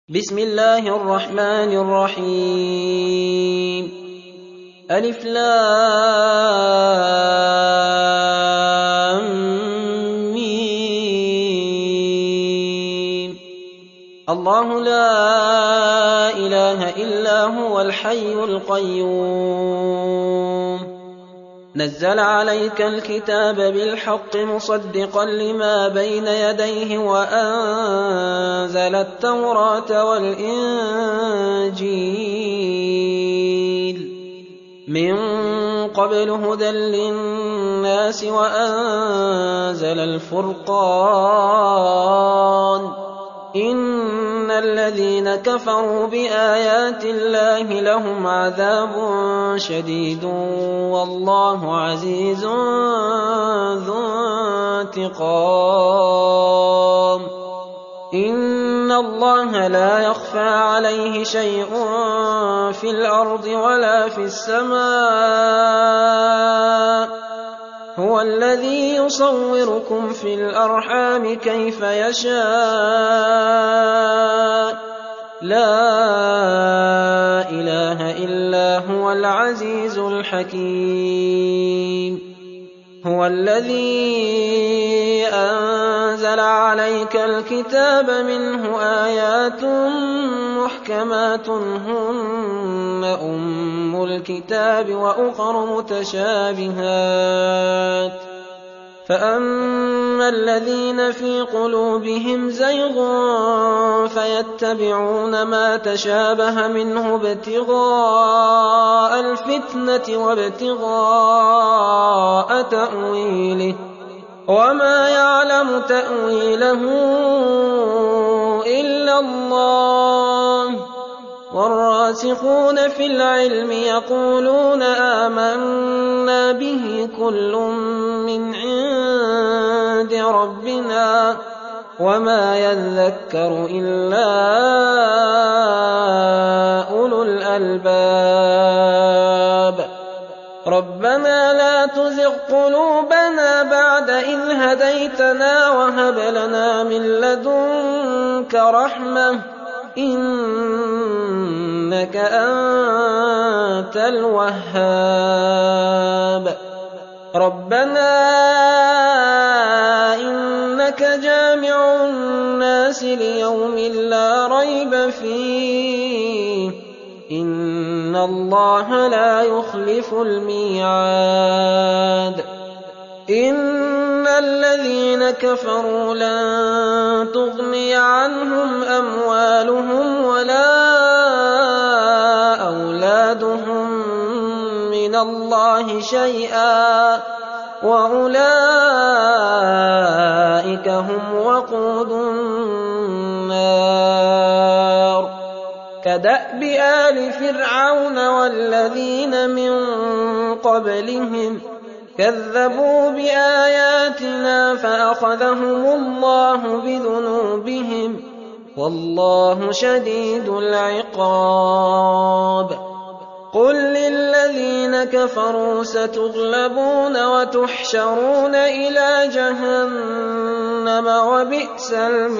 بسم الله الرحمن الرحيم ألف لام ميم الله لا إله إلا هو الحي القيوم نزل عليك الكتاب بالحق مصدقا لما بين يديه وأنزل التوراة والإنجيل من قبل هدى للناس وأنزل الفرقان إن الذين كفروا بآيات الله لهم عذاب شديد والله عزيز ذو انتقام إن الله لا يخفى عليه شيء في الأرض ولا في السماء هو الذي يصوركم في الأرحام كيف يشاء لا إله إلا هو العزيز الحكيم هو الذي أنزل عليك الكتاب منه آيات محكمات هن أم الكتاب وأخر متشابهات فأما الذين في قلوبهم زيغ فيتبعون ما تشابه منه ابتغاء الفتنة وابتغاء تأويله وما يعلم تأويله إلا الله والراسخون في العلم يقولون آمنا به كل من عند ربنا وما يذكر إلا أولو الألباب ربنا لا تزغ قلوبنا بعد إذ هديتنا وهب لنا من لدنك رحمة إنك أنت الوهاب ربنا إنك جامع الناس ليوم لا ريب فيه إن الله لا يخلف الميعاد إن الذين كفروا لن تغني عنهم أموالهم ولا أولادهم من الله شيئا وأولئك هم وقود النار كدأب آل فرعون والذين من قبلهم كذبوا بآياتنا فأخذهم الله بذنوبهم والله شديد العقاب قل للذين كفروا ستغلبون وتحشرون إلى جهنم وبئس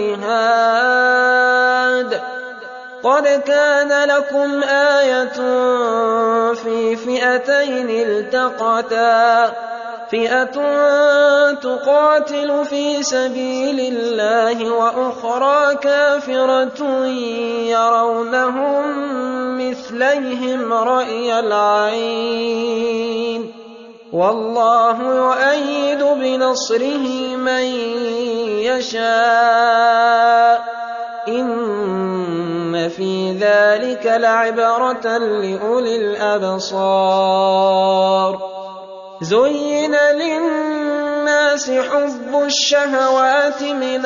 المهاد قد كان لكم آية في فئتين التقتا فئة تقاتل في سبيل الله وأخرى كافرة يرونهم مثليهم رأي العين والله يؤيد بنصره من يشاء إن في ذلك لعبرة لأولي الأبصار زين للناس حب الشهوات من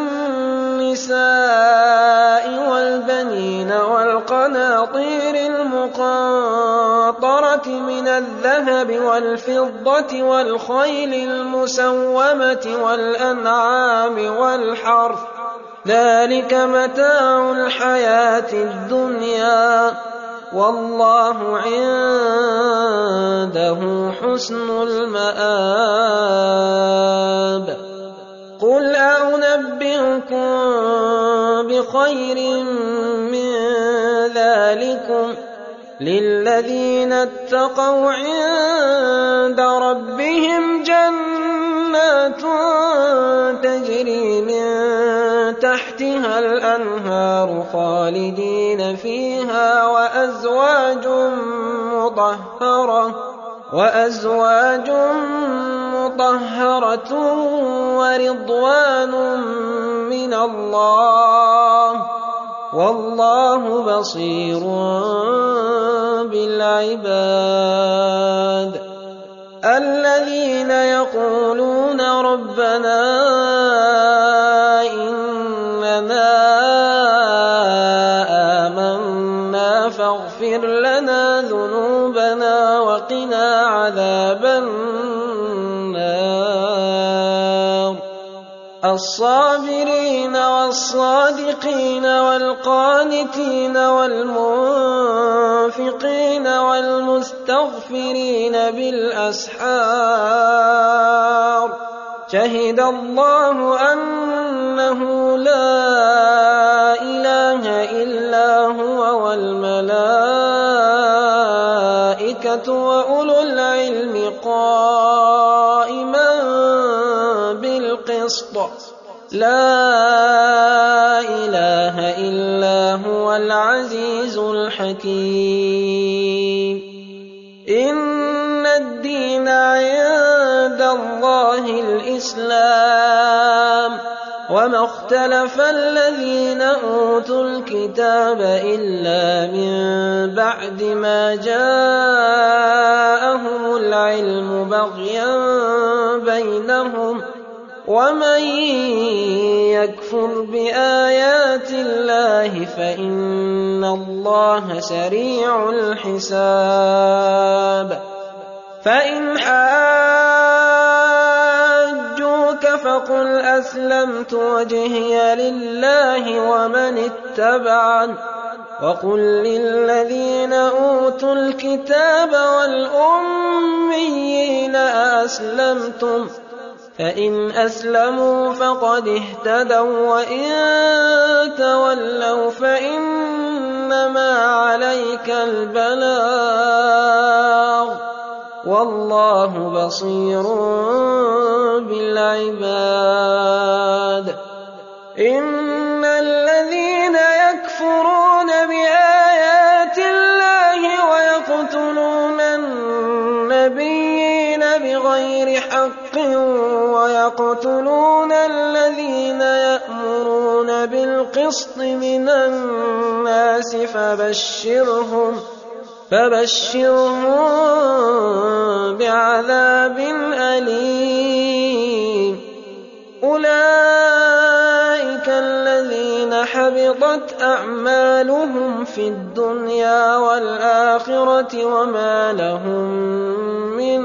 النساء والبنين والقناطير المقنطرة من الذهب والفضة والخيل المسومة والأنعام والحرث ذلك متاع الحياة الدنيا والله عنده حسن المآب قل أنبئكم بخير للذين اتقوا عند ربهم جنات تجري من تحتها الأنهار خالدين فيها وأزواج مطهرة ورضوان من الله والله بصير بالعباد الذين يقولون ربنا إننا آمنا فاغفر لنا ذنوبنا وقنا عذاب النار الصابرين والصادقين والقانتين والمنفقين والمستغفرين بالأسحار شهد الله أنه لا إله إلا هو والملائكة وأولو العلم قائما بالقسط لا إله إلا هو العزيز الحكيم إن الدين عند الله الإسلام وما اختلف الذين أوتوا الكتاب إلا من بعد ما جاءهم العلم بغيا بينهم ومن يكفر بآيات الله فإن الله سريع الحساب فإن حاجوك فقل أسلمت وجهي لله ومن اتبعن وقل للذين أوتوا الكتاب والأميين أأسلمتم فإن أسلموا فقد اهتدوا وإن تولوا فإنما عليك البلاغ والله بصير بالعباد إن الذين يكفرون بآيات الله ويقتلون النبيين بغير حق ويقتلون الذين يأمرون بالقسط من الناس فبشرهم بعذاب أليم أولئك الذين حبطت أعمالهم في الدنيا والآخرة وما لهم من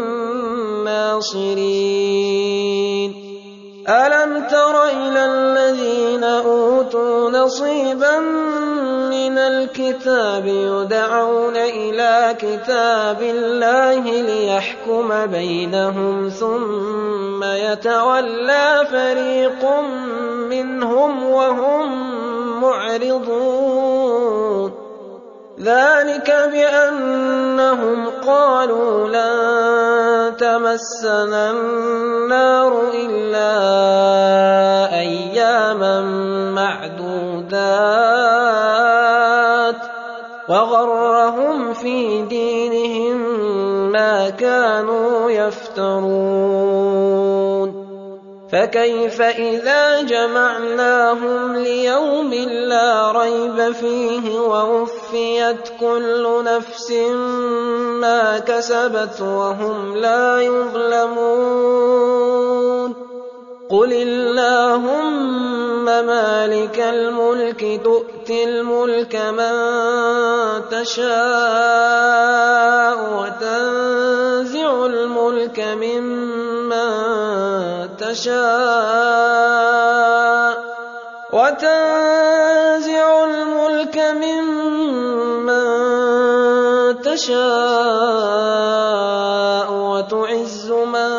ناصرين ألم تر إلى الذين أوتوا نصيبا من الكتاب يدعون إلى كتاب الله ليحكم بينهم ثم يتولى فريق منهم وهم معرضون ذلك بأنهم قالوا لن تمسنا النار إلا أياما معدودات وغرهم في دينهم ما كانوا يفترون فكيف إذا جمعناهم ليوم لا ريب فيه ووفيت كل نفس ما كسبت وهم لا يظلمون قل اللهم مالك الملك تؤتي الملك من تشاء وتنزع الملك ممن تشاء وتعز من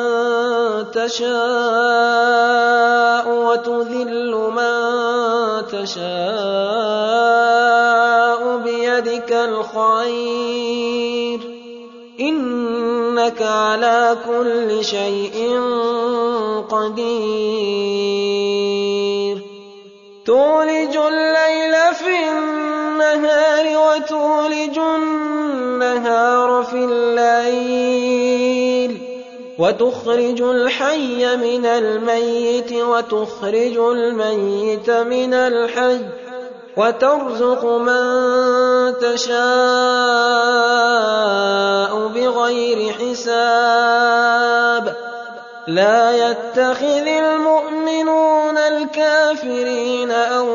تشاء وتذل من تشاء بيدك الخير إنك على كل شيء قدير تولج الليل في النهار وتولج النهار في الليل وتخرج الحي من الميت وتخرج الميت من الحي وترزق من تشاء بغير حساب لا يتخذ المؤمنون الكافرين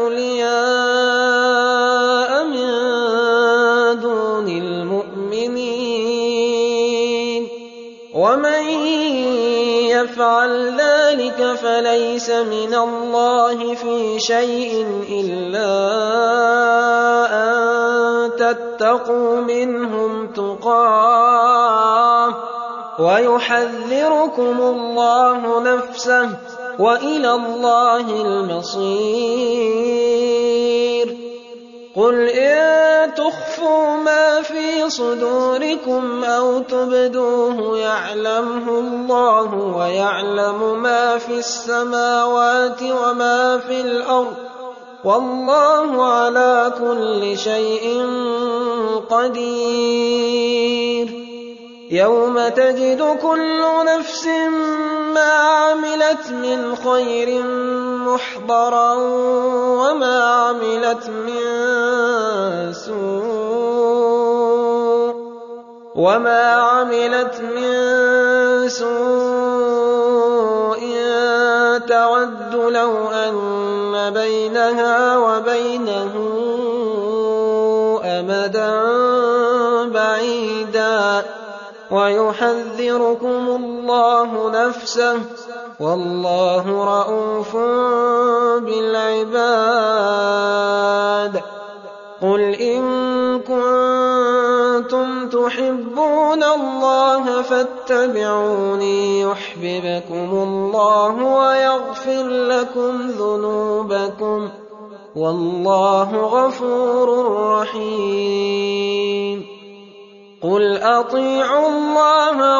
أولياء من دون المؤمنين ومن يفعل ذلك فليس من الله في شيء إلا أن تتقوا منهم تقاه ويحذركم الله نفسه وإلى الله المصير قل إن تخفوا ما في صدوركم أو تبدوه يعلمه الله ويعلم ما في السماوات وما في الأرض والله على كل شيء قدير يوم تجد كل نفس ما عملت من خير محضرا وما عملت من سوء تود لو أن بينها وبينه أمدا بعيدا ويحذركم الله نفسه والله رءوف بالعباد قل إن كنتم تحبون الله فاتبعوني يحببكم الله ويغفر لكم ذنوبكم والله غفور رحيم قل أطيعوا الله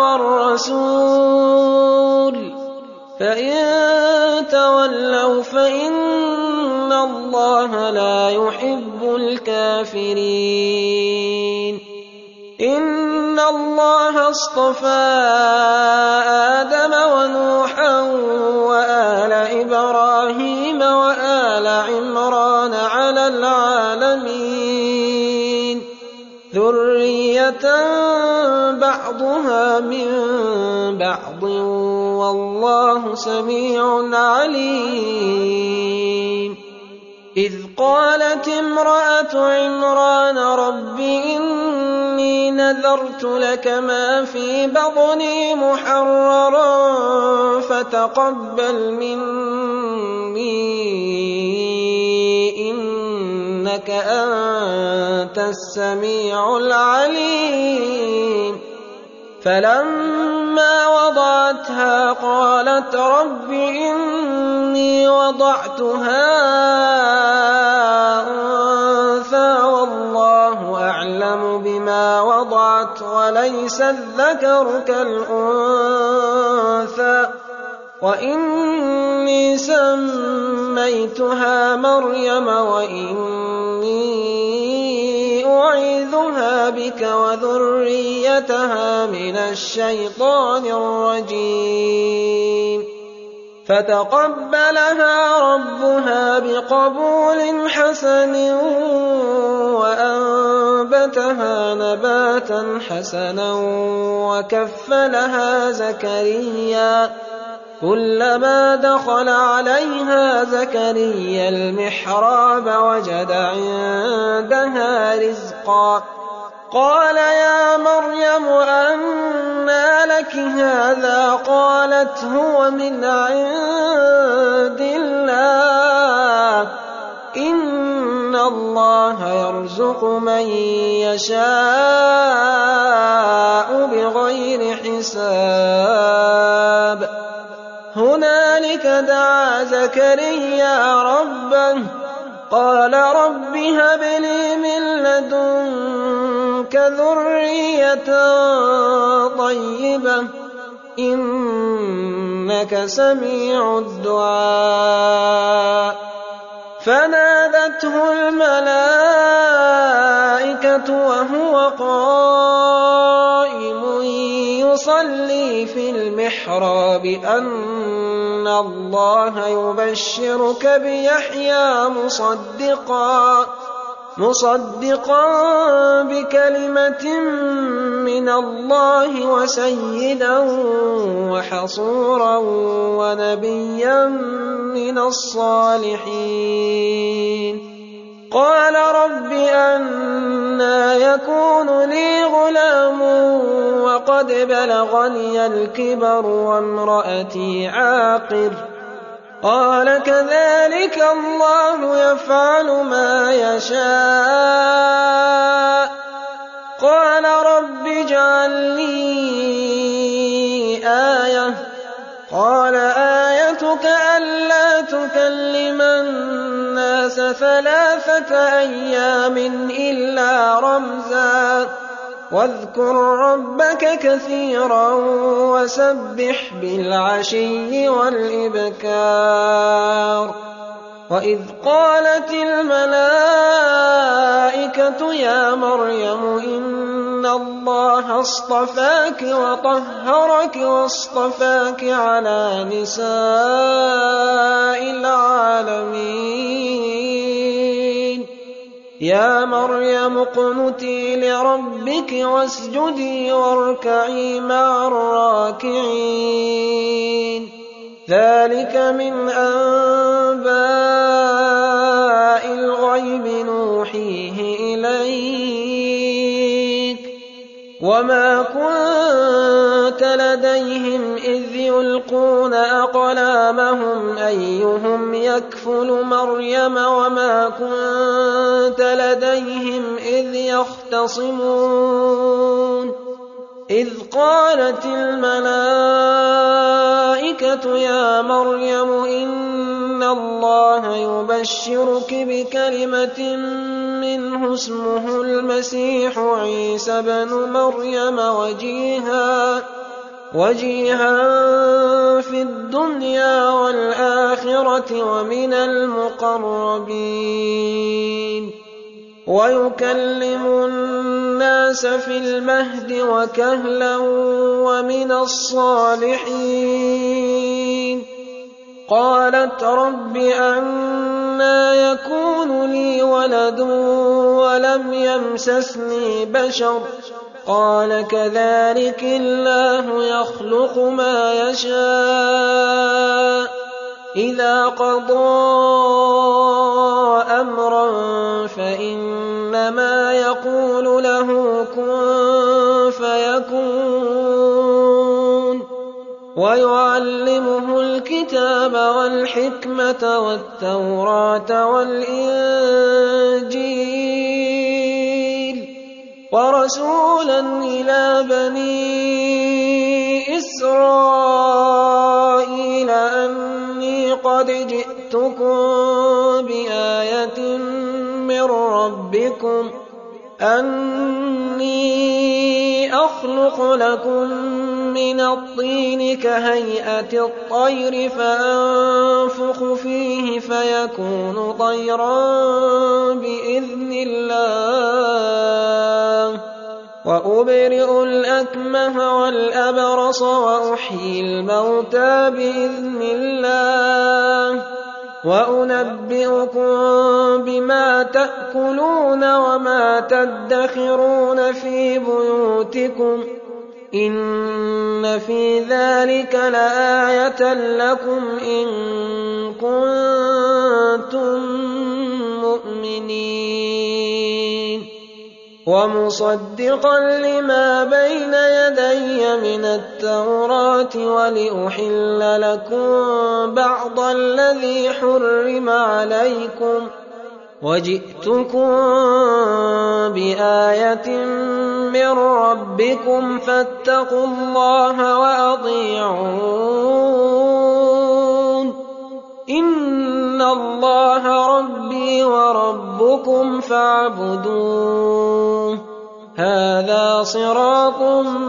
والرسول فإن تولوا فإن الله لا يحب الكافرين إن الله اصطفى آدم ونوحا وآل إبراهيم وآل عمران على العالمين ذرية بعضها من بعض والله سميع عليم إذ قالت امرأة عمران رب إني نذرت لك ما في بطني محررا فتقبل مني إنك أنت السميع العليم فلما وضعتها قالت رب إني وضعتها أنثى والله أعلم بما وضعت وليس الذكر كالأنثى وإني سميتها مريم وإني أعيذها بك وذريتها من الشيطان الرجيم فتقبلها ربها بقبول حسن وأنبتها نباتا حسنا وكفلها زكريا كلما دخل عليها زكريا المحراب وجد عندها رزقا قال يا مريم أنى لك هذا قالت هو من عند الله إن الله يرزق من يشاء بغير حساب هنالك دعا زكريا ربه قال رب هب لي من لدنك لك ذرية طيبة إنك سميع الدعاء. فنادته الملائكة وهو قائم يصلي في المحراب أن الله يبشرك بيحيى مصدقا بكلمة من الله وسيدا وحصورا ونبيا من الصالحين. قال رب أنى يكون لي غلام وقد بلغني الكبر وامرأتي عاقر. قال كذلك الله يفعل ما يشاء. قال رب اجعل لي آية. قال آيتك ألا تكلم الناس 3 أيام إلا رمزا واذكر ربك كثيرا وسبح بالعشي والإبكار. وإذ قالت الملائكة يا مريم إن الله اصطفاك وطهرك واصطفاك على نساء العالمين. يا مريم اقنتي لربك واسجدي واركعي مع الراكعين. ذلك من أنباء الغيب نوحيه إليك وما كنت لديهم إذ يلقون أقلامهم أيهم يكفل مريم وما كنت لديهم إذ يختصمون. إذ قالت الملائكة يا مريم إن الله يبشرك بكلمة منه اسمه المسيح عيسى بن مريم وجيها في الدنيا والآخرة ومن المقربين ويكلم الناس في المهد وكهلا ومن الصالحين. قالت رب أنى يكون لي ولد ولم يمسسني بشر قال كذلك الله يخلق ما يشاء إذا قضى أمرا فإنما يقول له كن فيكون. ويعلمه الكتاب والحكمة والتوراة والإنجيل ورسولا إلى بني إسرائيل أني قد جئتكم بآية من ربكم أني أخلق لكم من الطين كهيئة الطير فأنفخ فيه فيكون طيرا بإذن الله وأبرئ الأكمه والأبرص وأحيي الموتى بإذن الله وأنبئكم بما تأكلون وما تدخرون في بيوتكم إن في ذلك لآية لكم إن كنتم مؤمنين. ومصدقا لما بين يدي من التوراة ولأحل لكم بعض الذي حرم عليكم وجئتكم بآية من ربكم فاتقوا الله وأطيعون إن الله ربي وربكم فاعبدوه هَٰذَا صِرَاطٌ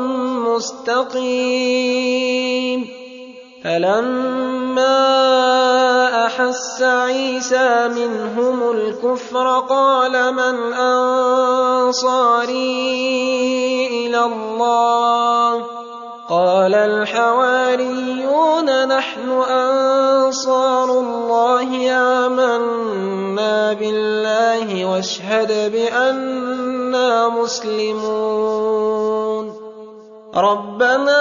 مُّسْتَقِيمٌ فَلَمَّا أَحَسَّ عِيسَىٰ مِنْهُمُ الْكُفْرَ قَالَ مَنْ أَنصَارِي إِلَى اللَّهِ ۖ قَالَ الْحَوَارِيُّونَ نَحْنُ أَنصَارُ اللَّهِ آمَنَّا بِاللَّهِ واشهد بِأَنَّا مسلمون رَبَّنَا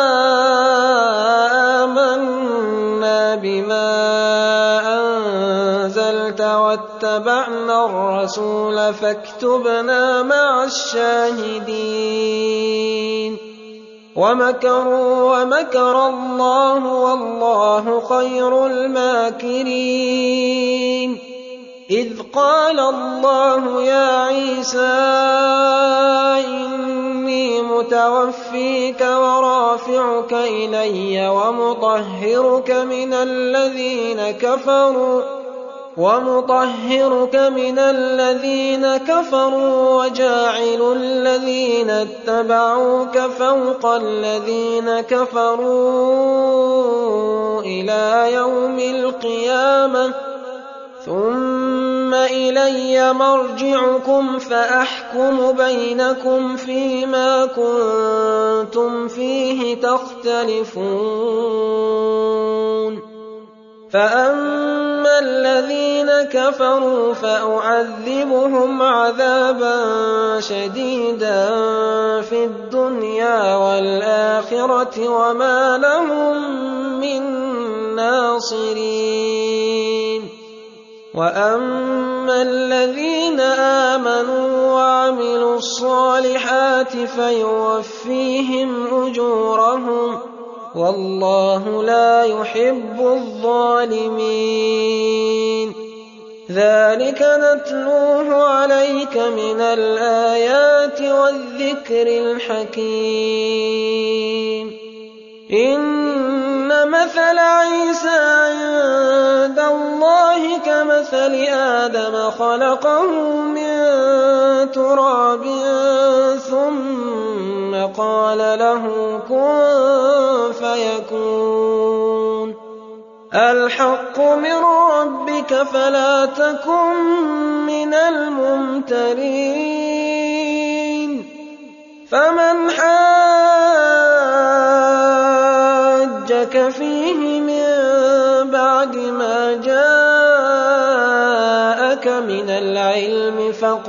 آمَنَّا بِمَا أَنزَلْتَ وَاتَّبَعْنَا الرَّسُولَ فاكتبنا مع الشاهدين وَمَكَرُوا وَمَكَرَ اللَّهُ وَاللَّهُ خَيْرُ الْمَاكِرِينَ إِذْ قَالَ اللَّهُ يَا عِيسَىٰ إِنِّي مُتَوَفِّيكَ وَرَافِعُكَ إِلَيَّ وَمُطَهِّرُكَ مِنَ الَّذِينَ كَفَرُوا وَجَاعِلُ الَّذِينَ اتَّبَعُوكَ فَوْقَ الَّذِينَ كَفَرُوا إِلَىٰ يَوْمِ الْقِيَامَةِ ثُمَّ إِلَيَّ مَرْجِعُكُمْ فَأَحْكُمُ بَيْنَكُمْ فِيمَا كُنتُمْ فِيهِ تَخْتَلِفُونَ فَأَمَّا الَّذِينَ كَفَرُوا فَأُعَذِّبُهُمْ عَذَابًا شَدِيدًا فِي الدُّنْيَا وَالْآخِرَةِ وَمَا لَهُم مِّن نَّاصِرِينَ وَأَمَّا الَّذِينَ آمَنُوا وَعَمِلُوا الصَّالِحَاتِ فَيُوَفِّيهِمْ أُجُورَهُمْ وَاللَّهُ لَا يُحِبُّ الظَّالِمِينَ ذَلِكَ نَتْلُوهُ عَلَيْكَ مِنَ الْآيَاتِ وَالذِّكْرِ الْحَكِيمِ إِنَّ مَثَلَ عِيسَىٰ عِندَ اللَّهِ كَمَثَلِ آدَمَ خَلَقَهُ مِن تُرَابٍ ثُمَّ قَالَ لَهُ كُن فَيَكُونُ الْحَقُّ مِن رَّبِّكَ فَلَا تَكُن مِّنَ الْمُمْتَرِينَ فَمَنْ حَاجَّكَ فِيهِ مِن بَعْدِ مَا جَاءَكَ مِنَ الْعِلْمِ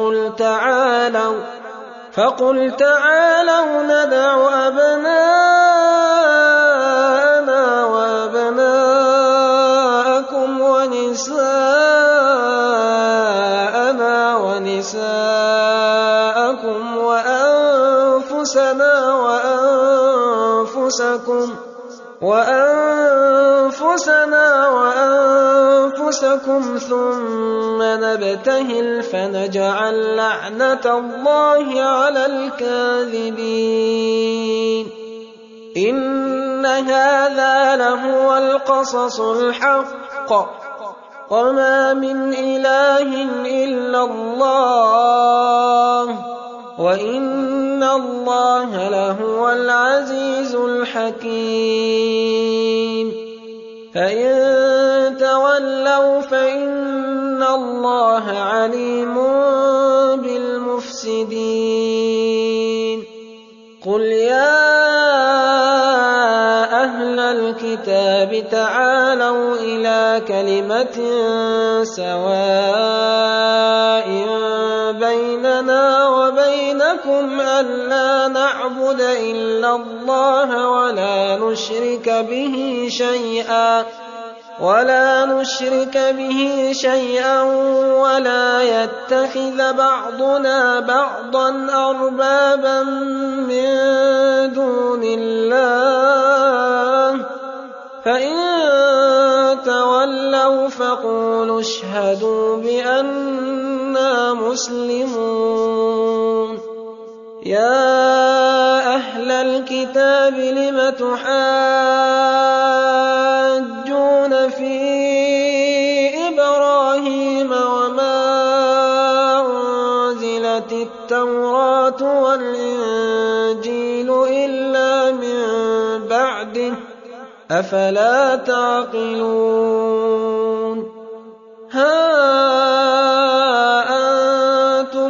فَقُلْ تَعَالَوْا نَدْعُ أَبْنَاءَنَا وَأَبْنَاءَكُمْ وَنِسَاءَنَا وَنِسَاءَكُمْ وَأَنفُسَنَا وَأَنفُسَكُمْ ثُمَّ نَبْتَهِلْ فَنَجْعَلْ لَعْنَتَ اللَّهِ عَلَى الْكَاذِبِينَ إِنَّ هَٰذَا لَهُوَ الْقَصَصُ الْحَقُّ وَمَا مِنْ إِلَٰهٍ إِلَّا اللَّهُ وَإِنَّ اللَّهَ لَهُوَ الْعَزِيزُ الْحَكِيمُ فَإِن تَوَلَّوْا فَإِنَّ اللَّهَ عَلِيمٌ بِالْمُفْسِدِينَ قُلْ يَا أَهْلَ الْكِتَابِ تَعَالَوْا إِلَىٰ كَلِمَةٍ سَوَاءٍ بَيْنَنَا وَبَيْنَكُمْ أَلَّا نَعْبُدَ إِلَّا اللَّهَ وَلَا نُشْرِكَ بِهِ شَيْئًا وَلَا يَتَّخِذَ بَعْضُنَا بَعْضًا أَرْبَابًا مِّن دُونِ اللَّهِ ۚ فَإِن تَوَلَّوْا فَقُولُوا اشْهَدُوا بِأَنَّا مسلمون يَا أَهْلَ الْكِتَابِ لِمَ تُحَاجُّونَ فِي إِبْرَاهِيمَ وَمَا أُنزِلَتِ أُنزِلَتِ التَّوْرَاةُ وَالْإِنجِيلُ إِلَّا مِن بَعْدِهِ ۚ أَفَلَا تَعْقِلُونَ هَا أَنتُمْ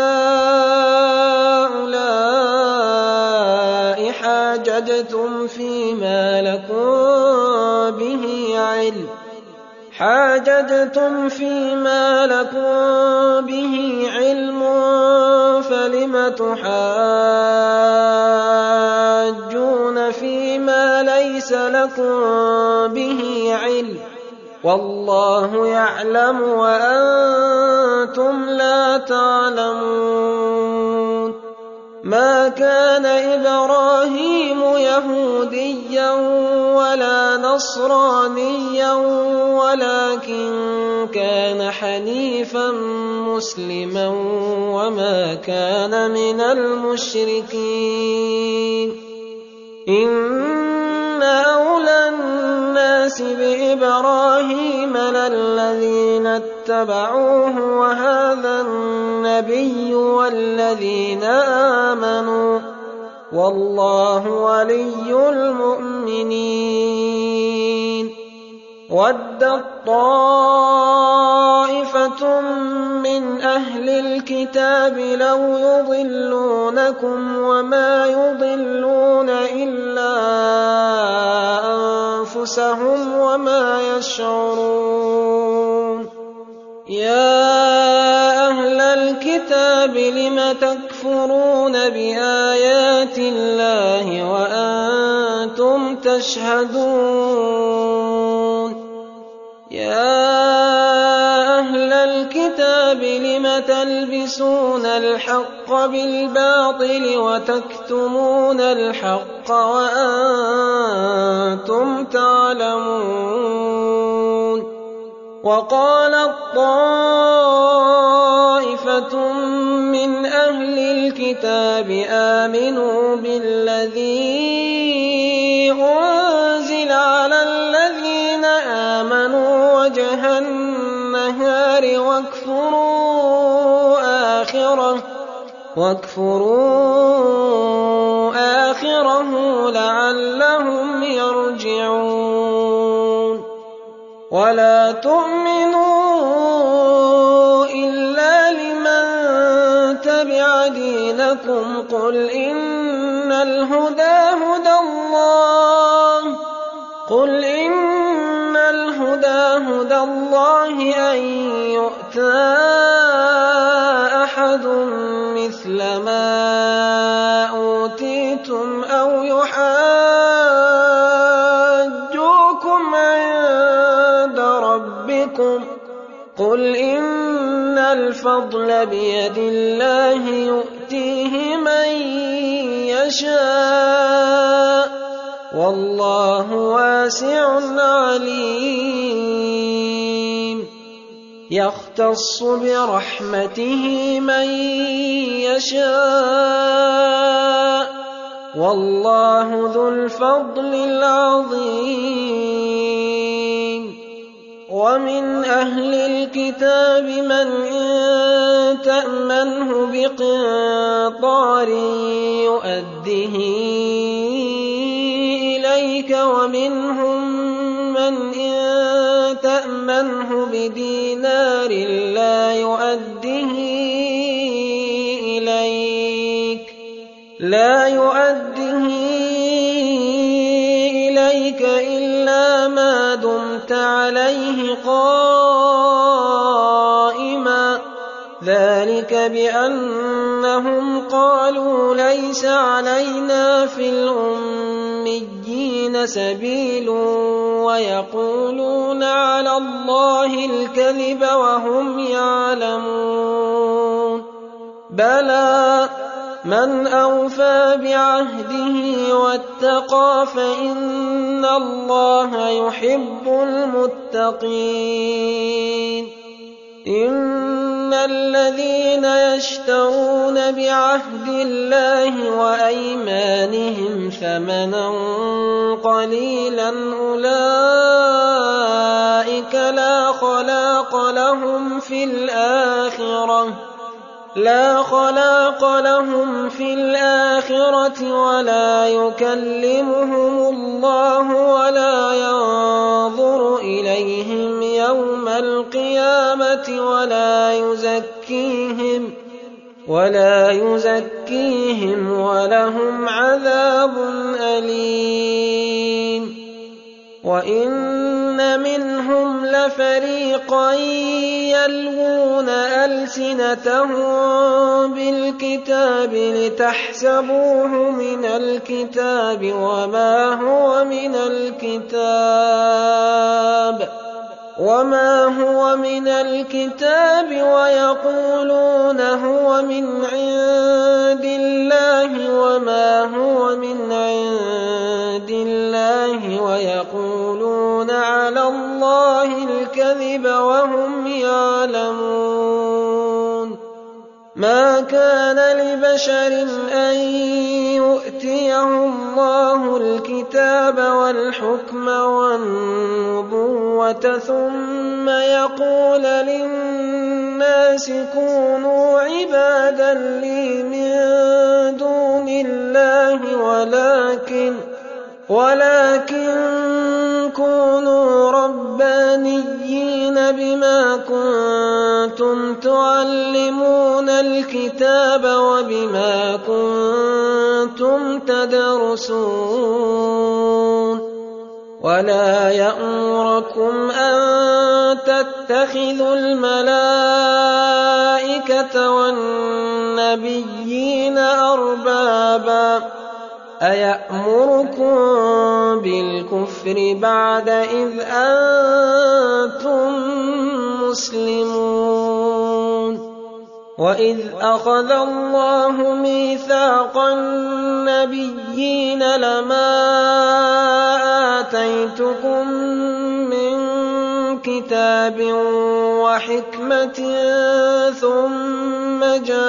هَٰؤُلَاءِ حَاجَجْتُمْ فِيمَا لَكُم بِهِ عِلْمٌ فَلِمَ تُحَاجُّونَ فِيمَا لَيْسَ لَكُم بِهِ عِلْمٌ ۚ وَاللَّهُ يَعْلَمُ وَأَنتُمْ لَا تَعْلَمُونَ مَا كَانَ إِبْرَاهِيمُ يَهُودِيًّا وَلَا نَصْرَانِيًّا وَلَٰكِن كَانَ حَنِيفًا مُّسْلِمًا وَمَا كَانَ مِنَ الْمُشْرِكِينَ إِنَّ أَوْلَى النَّاسِ بِإِبْرَاهِيمَ لَلَّذِينَ اتَّبَعُوهُ وَهَٰذَا النَّبِيُّ وَالَّذِينَ آمَنُوا ۗ وَاللَّهُ وَلِيُّ الْمُؤْمِنِينَ وَدَّت طَّائِفَةٌ مِّنْ أَهْلِ الْكِتَابِ لَوْ يُضِلُّونَكُمْ وَمَا يُضِلُّونَ إِلَّا أَنفُسَهُمْ وَمَا يَشْعُرُونَ يَا أَهْلَ الْكِتَابِ لِمَ تَكْفُرُونَ بِآيَاتِ اللَّهِ وَأَنتُمْ تَشْهَدُونَ يَا أَهْلَ الْكِتَابِ لِمَ تَلْبِسُونَ الْحَقَّ بِالْبَاطِلِ وَتَكْتُمُونَ الْحَقَّ وَأَنتُمْ تَعْلَمُونَ وَقَالَت طَّائِفَةٌ مِّنْ أَهْلِ الْكِتَابِ آمِنُوا بِالَّذِي أُنزِلَ عَلَى الَّذِينَ آمَنُوا وَجْهَ النَّهَارِ وَاكْفُرُوا آخِرَهُ لَعَلَّهُمْ يَرْجِعُونَ وَلَا تُؤْمِنُوا إِلَّا لِمَن تَبِعَ دِينَكُمْ قُلْ إِنَّ الْهُدَىٰ هُدَى اللَّهِ أَن يُؤْتَىٰ أَحَدٌ مِّثْلَ مَا أُوتِيتُمْ أَوْ يُحَاجُّوكُمْ عِندَ رَبِّكُمْ ۗ قُلْ إِنَّ الْفَضْلَ بِيَدِ اللَّهِ يُؤْتِيهِ مَن يَشَاءُ ۗ وَاللَّهُ وَاسِعٌ عَلِيمٌ يَخْتَصُّ بِرَحْمَتِهِ مَن يَشَاءُ ۗ وَاللَّهُ ذُو الْفَضْلِ الْعَظِيمِ وَمِنْ أَهْلِ الْكِتَابِ مَنْ إِن تَأْمَنْهُ بِقِنطَارٍ يُؤَدِّهِ إِلَيْكَ وَمِنْهُم مَّنْ إِن تَأْمَنْهُ بِدِينَارٍ لَّا يُؤَدِّهِ إِلَيْكَ إِلَّا مَا دُمْتَ عَلَيْهِ قَائِمًا ۗ ذَٰلِكَ بِأَنَّهُمْ قَالُوا لَيْسَ عَلَيْنَا فِي الْأُمِّيِّينَ سَبِيلٌ وَيَقُولُونَ عَلَى اللَّهِ الْكَذِبَ وَهُمْ يَعْلَمُونَ بَلَىٰ مَنْ أَوْفَىٰ بِعَهْدِهِ وَاتَّقَىٰ فَإِنَّ اللَّهَ يُحِبُّ الْمُتَّقِينَ إِنَّ الَّذِينَ يَشْتَرُونَ بِعَهْدِ اللَّهِ وَأَيْمَانِهِمْ ثَمَنًا قَلِيلًا أُولَٰئِكَ لَا خَلَاقَ لَهُمْ فِي الْآخِرَةِ ۖ لا خلاق لهم في الآخرة ولا يكلمهم الله ولا ينظر إليهم يوم القيامة ولا يزكيهم ولهم عذاب أليم وإن منهم لفريقا يلوون ألسنتهم بالكتاب لتحسبوه من الكتاب وما هو من الكتاب ويقولون هو من عند الله وما هو من عند الله ويقولون على الله الكذب وهم يعلمون ما كان لبشر أن يؤتيه الله الكتاب والحكم والنبوة ثم يقول للناس كونوا عبادا لي من دون الله ولكن كونوا ربانيين بما كنتم تعلمون الكتاب وبما كنتم تدرسون ولا يأمركم أن تتخذوا الملائكة والنبيين أربابا أيأمركم بالكفر بعد إذ أنتم مسلمون وإذ أخذ الله ميثاق النبيين لما آتيتكم من كتاب وحكمة ثم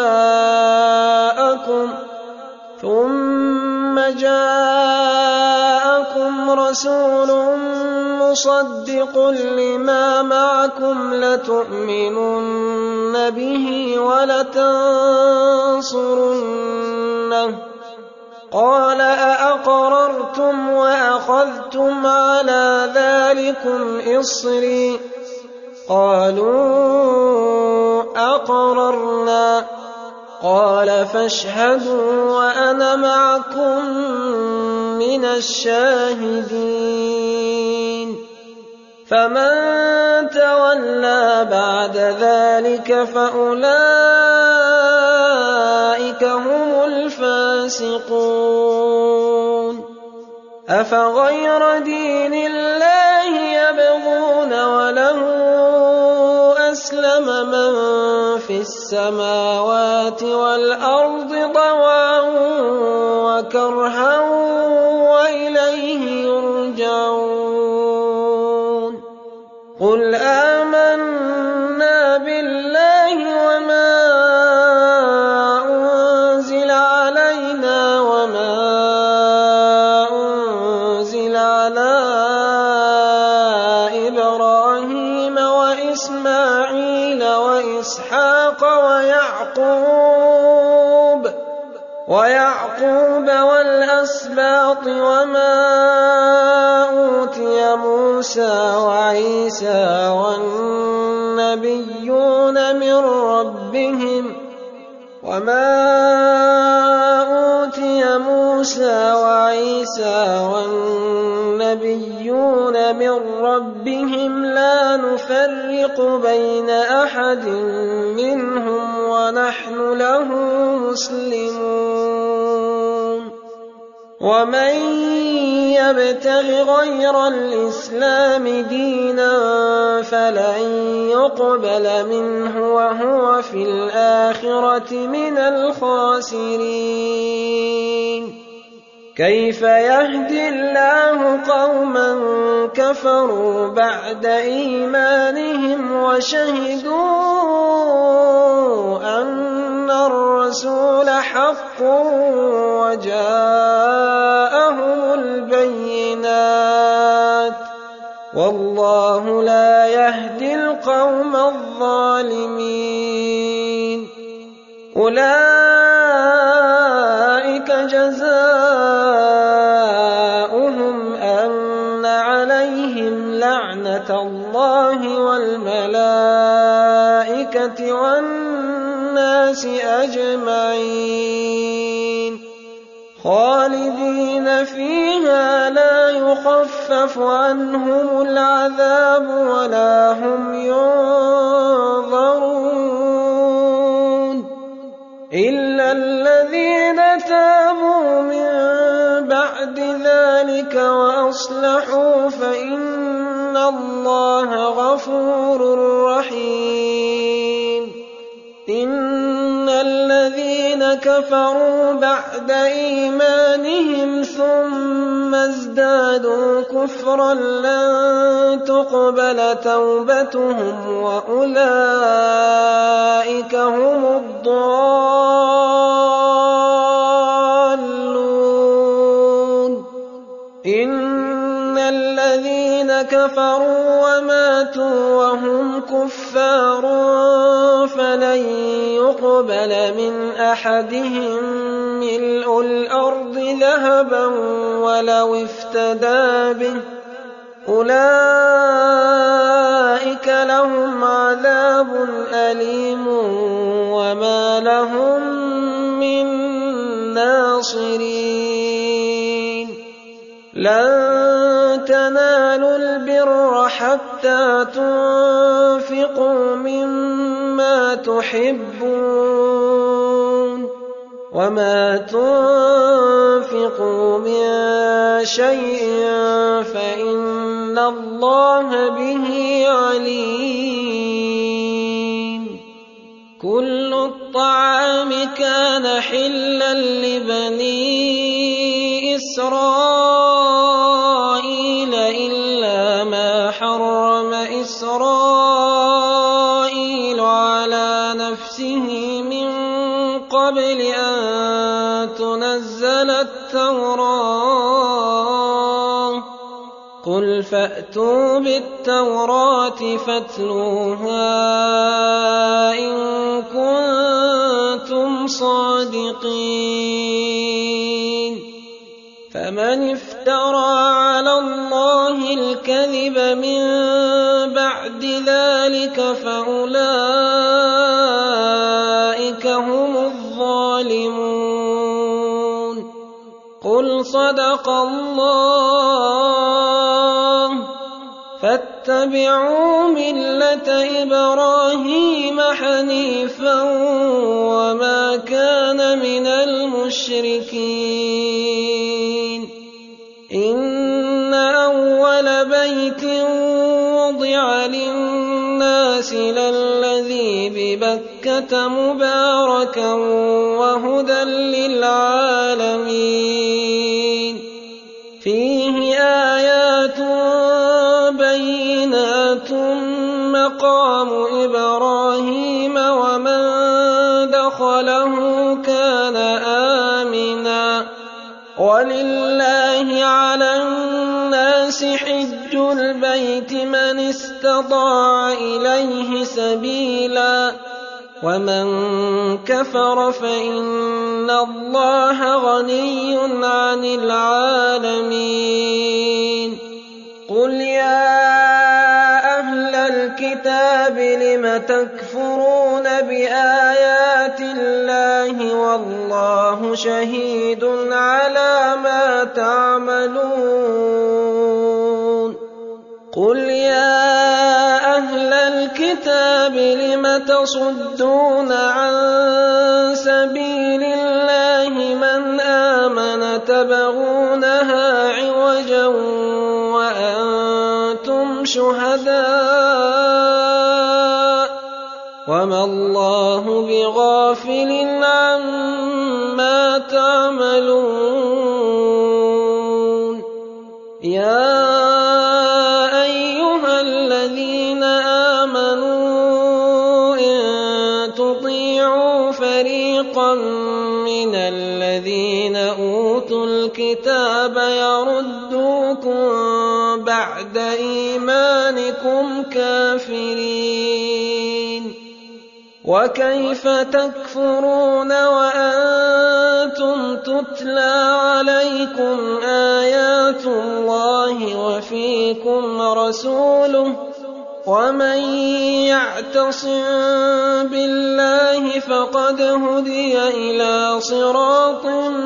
جاءكم رسول مصدق لما معكم لتؤمنن به ولتنصرنه قال أأقررتم وأخذتم على ذلكم إصري قالوا أقررنا قال فاشهدوا وأنا معكم من الشاهدين فمن تولى بعد ذلك فأولئك هم الفاسقون أفغير دين الله يبغون وله أسلم من في السماوات والأرض طوعا وكرها وإليه يرجعون قل آمنا بالله وما أنزل علينا وما أنزل على إبراهيم وإسماعيل وإسحاق ويعقوب والأسباط وما أوتي موسى وعيسى والنبيون من ربهم لا نفرق بين أحد منهم ونحن له مسلمون ومن يبتغ غير الإسلام دينا فلن يقبل منه وهو في الآخرة من الخاسرين كيف يهدي الله قوما كفروا بعد إيمانهم وشهدوا أن الرسول حق وجاءهم البينات والله لا يهدي القوم الظالمين أولئك جزاؤهم أن عليهم لعنة الله والملائكة والناس أجمعين خالدين فيها لا يخفف عنهم العذاب ولا هم ينظرون إلا الذين تابوا من بعد ذلك وأصلحوا فإن الله غفور رحيم إن الذين كفروا بعد إيمانهم ثم ازدادوا كفرا لن تقبل توبتهم وأولئك هم الضالون إن الذين كفروا وماتوا وهم كفار فلن يقبل من أحدهم ملء الأرض ذهبا ولو افتدى به أولئك لهم عذاب أليم وما لهم من ناصرين لن تنالوا البر حتى تنفقوا مما تحبون وما تنفقوا من شيء فإن الله به عليم كل الطعام كان حلا لبني إسرائيل إلا ما حرم إسرائيل على نفسه من قبل أن تنزل التوراة قل فأتوا بالتوراة فاتلوها إن كنتم صادقين فمن افترى على الله الكذب من بعد ذلك فأولئك هم الظالمون قل صدق الله فاتبعوا ملة إبراهيم حنيفا وما كان من المشركين إن أول بيت وضع للناس للذي ببكة مباركا وهدى للعالمين فيه آيات بينات مقام إبراهيم ومن دخله كان آمنا ولله على الناس حج البيت من استطاع إليه سبيلا ومن كفر فإن الله غني عن العالمين قل يا أهل الكتاب لم تكفرون بآيات الله والله شهيد على ما تعملون قل يا أهل الكتاب لم تصدون عن سبيل الله من آمن تبغونها عوجا وأنتم شهداء وما الله بغافل عما تعملون يا أيها الذين آمنوا إن تطيعوا فريقا من الذين أوتوا الكتاب يردوكم بعد إيمانكم كافرين وكيف تكفرون وأنتم تتلى عليكم آيات الله وفيكم رسوله ومن يعتصم بالله فقد هدي إلى صراط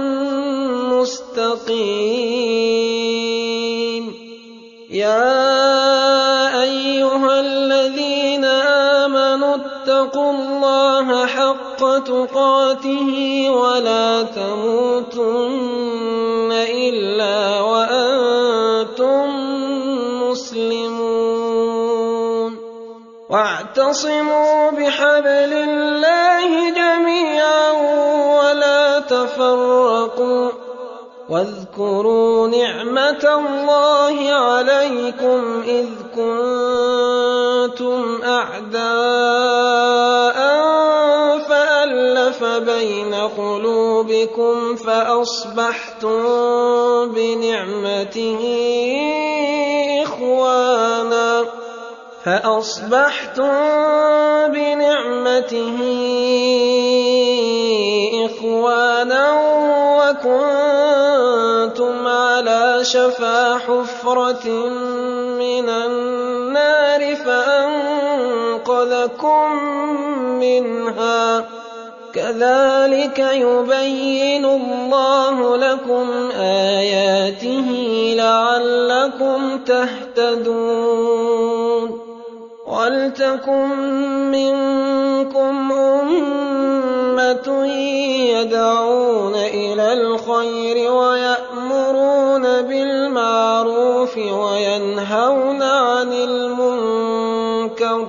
مستقيم يا أيها الذين آمنوا اتقوا الله حق تقاته ولا تموتن إلا وأنتم مسلمون واعتصموا بحبل الله جميعا ولا تفرقوا واذكروا نعمة الله عليكم إذ كنتم أعداء فألف بين قلوبكم فأصبحتم بنعمته إخوانا وكنتم على شفا حفرة من النار فأنقذكم منها كذلك يبين الله لكم آياته لعلكم تهتدون وَلْتَكُن مِّنكُمْ أُمَّةٌ يَدْعُونَ إِلَى الْخَيْرِ وَيَأْمُرُونَ بِالْمَعْرُوفِ وَيَنْهَوْنَ عَنِ الْمُنكَرِ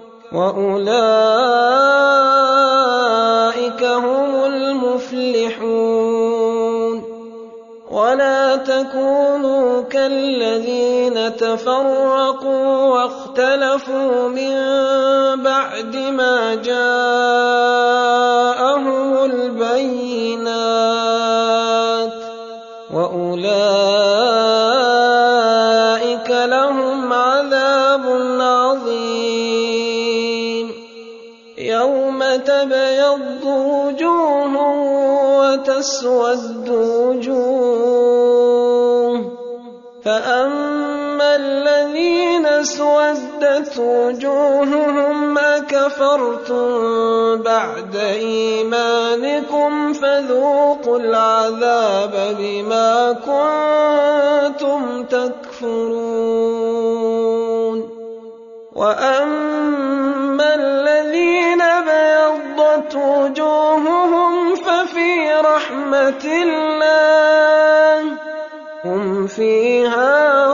وَأُولَٰئِكَ هُمُ الْمُفْلِحُونَ وَلَا تَكُونُوا كَالَّذِينَ تَفَرَّقُوا وَاخْتَلَفُوا مِن بَعْدِ مَا جَاءَهُمُ الْبَيِّنَاتُ وَأُولَٰئِكَ لَهُمْ عَذَابٌ عَظِيمٌ يَوْمَ تَبْيَضُّ وُجُوهٌ وَتَسْوَدُّ وُجُوهٌ فَأَمَّا الَّذِينَ اسْوَدَّتْ وُجُوهُهُمْ أَكَفَرْتُم بَعْدَ إِيمَانِكُمْ فَذُوقُوا الْعَذَابَ بِمَا كُنتُمْ تَكْفُرُونَ وَأَمَّا الَّذِينَ ابْيَضَّتْ وُجُوهُهُمْ فَفِي رَحْمَةِ اللَّهِ هُمْ فِيهَا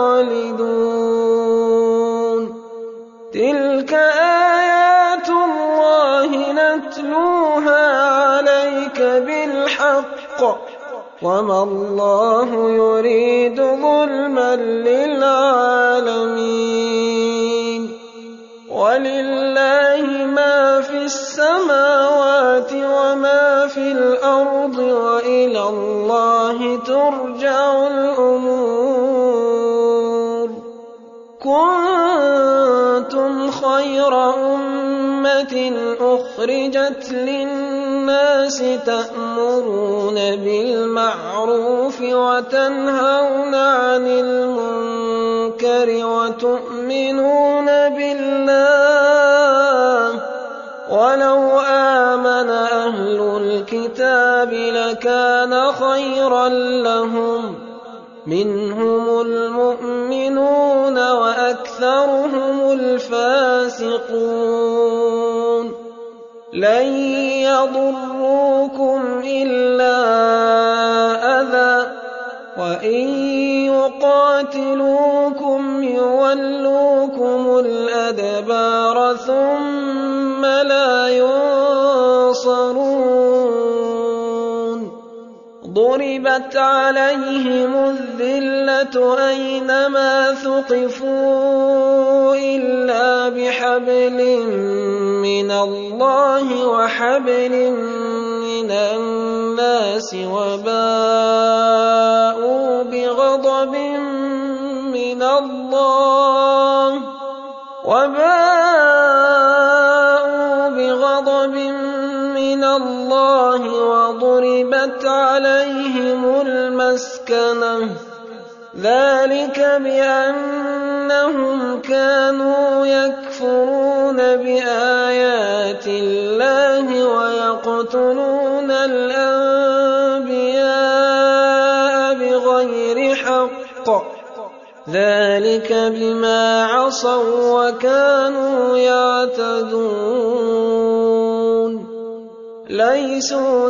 خَالِدُونَ تِلْكَ آيَاتُ اللَّهِ نَتْلُوهَا عَلَيْكَ بِالْحَقِّ وَمَا اللَّهُ يُرِيدُ ظُلْمًا لِّلْعَالَمِينَ وَلِلَّهِ مَا فِي السَّمَاوَاتِ وَمَا فِي الْأَرْضِ وَإِلَى اللَّهِ تُرْجَعُ الْأُمُورُ كُنتُمْ خَيْرَ أُمَّةٍ أُخْرِجَتْ لِلنَّاسِ تَأْمُرُونَ بِالْمَعْرُوفِ وَتَنْهَوْنَ عَنِ الْمُنكَرِ وَتُؤْمِنُونَ بِاللَّهِ وَلَوْ آمَنَ أَهْلُ الْكِتَابِ لَكَانَ خَيْرًا لَّهُم مِّنْهُمُ الْمُؤْمِنُونَ وَأَكْثَرُهُمُ الْفَاسِقُونَ لَن يَضُرُّوكُمْ إِلَّا أَذًى وَإِن يُقَاتِلُوكُمْ يُوَلُّوكُمُ الْأَدْبَارَ ثُمَّ لَا يُنصَرُونَ ضُرِبَتْ عَلَيْهِمُ الذِّلَّةُ أَيْنَمَا ثُقِفُوا إِلَّا بِحَبْلٍ مِّنَ اللَّهِ وَحَبْلٍ مِّنَ النَّاسِ وَبَاءُوا بِغَضَبٍ مِّنَ وضربت عليهم المسكنة ذلك بأنهم كانوا يكفرون بآيات الله ويقتلون الأنبياء بغير حق ذلك بما عصوا وكانوا يعتدون ليسوا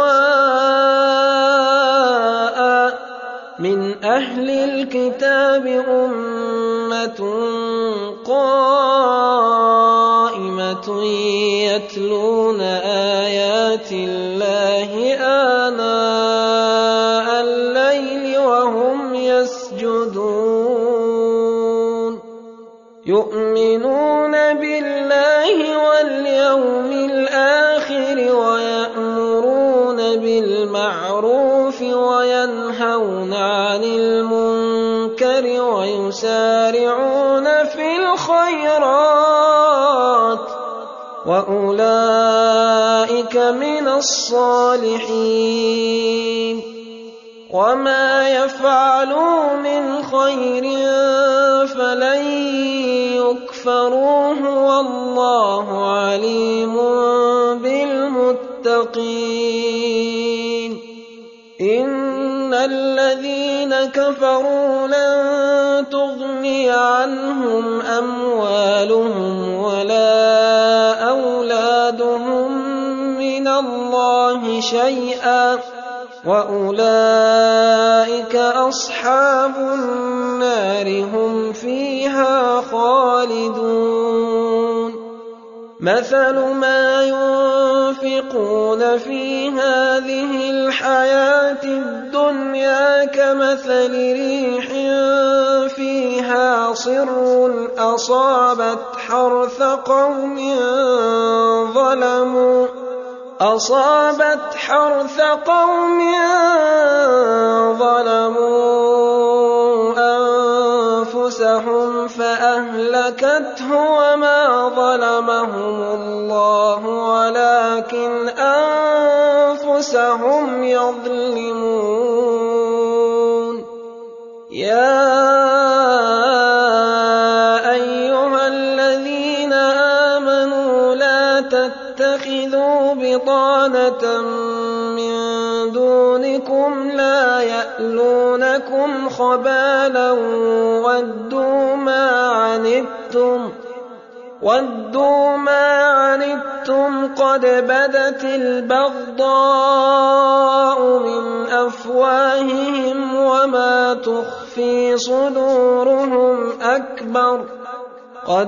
سواء من أهل الكتاب أمة قائمة يتلون آيات الله آناء الليل وهم يسجدون يؤمنون بالله واليوم الآخر ويأمرون بالمعروف وينهون عن المنكر ويسارعون في الخيرات وأولئك من الصالحين وما يفعلوا من خير فلن يكفروه والله عليم بالمتقين إن الذين كفروا لن تغني عنهم أموالهم ولا أولادهم من الله شيئا وأولئك أصحاب النار هم فيها خالدون مثل ما ينفقون في هذه الحياة الدنيا كمثل ريح فيها صر أصابت حرث قوم ظلموا أنفسهم فأهلكته وما ظلمهم الله ولكن أنفسهم يظلمون يا أيها الذين آمنوا لا تتخذوا بطانة من دونكم لا يألونكم خبالا ودوا ما عنتم قد بدت البغضاء من أفواههم وما تخفي صدورهم أكبر قد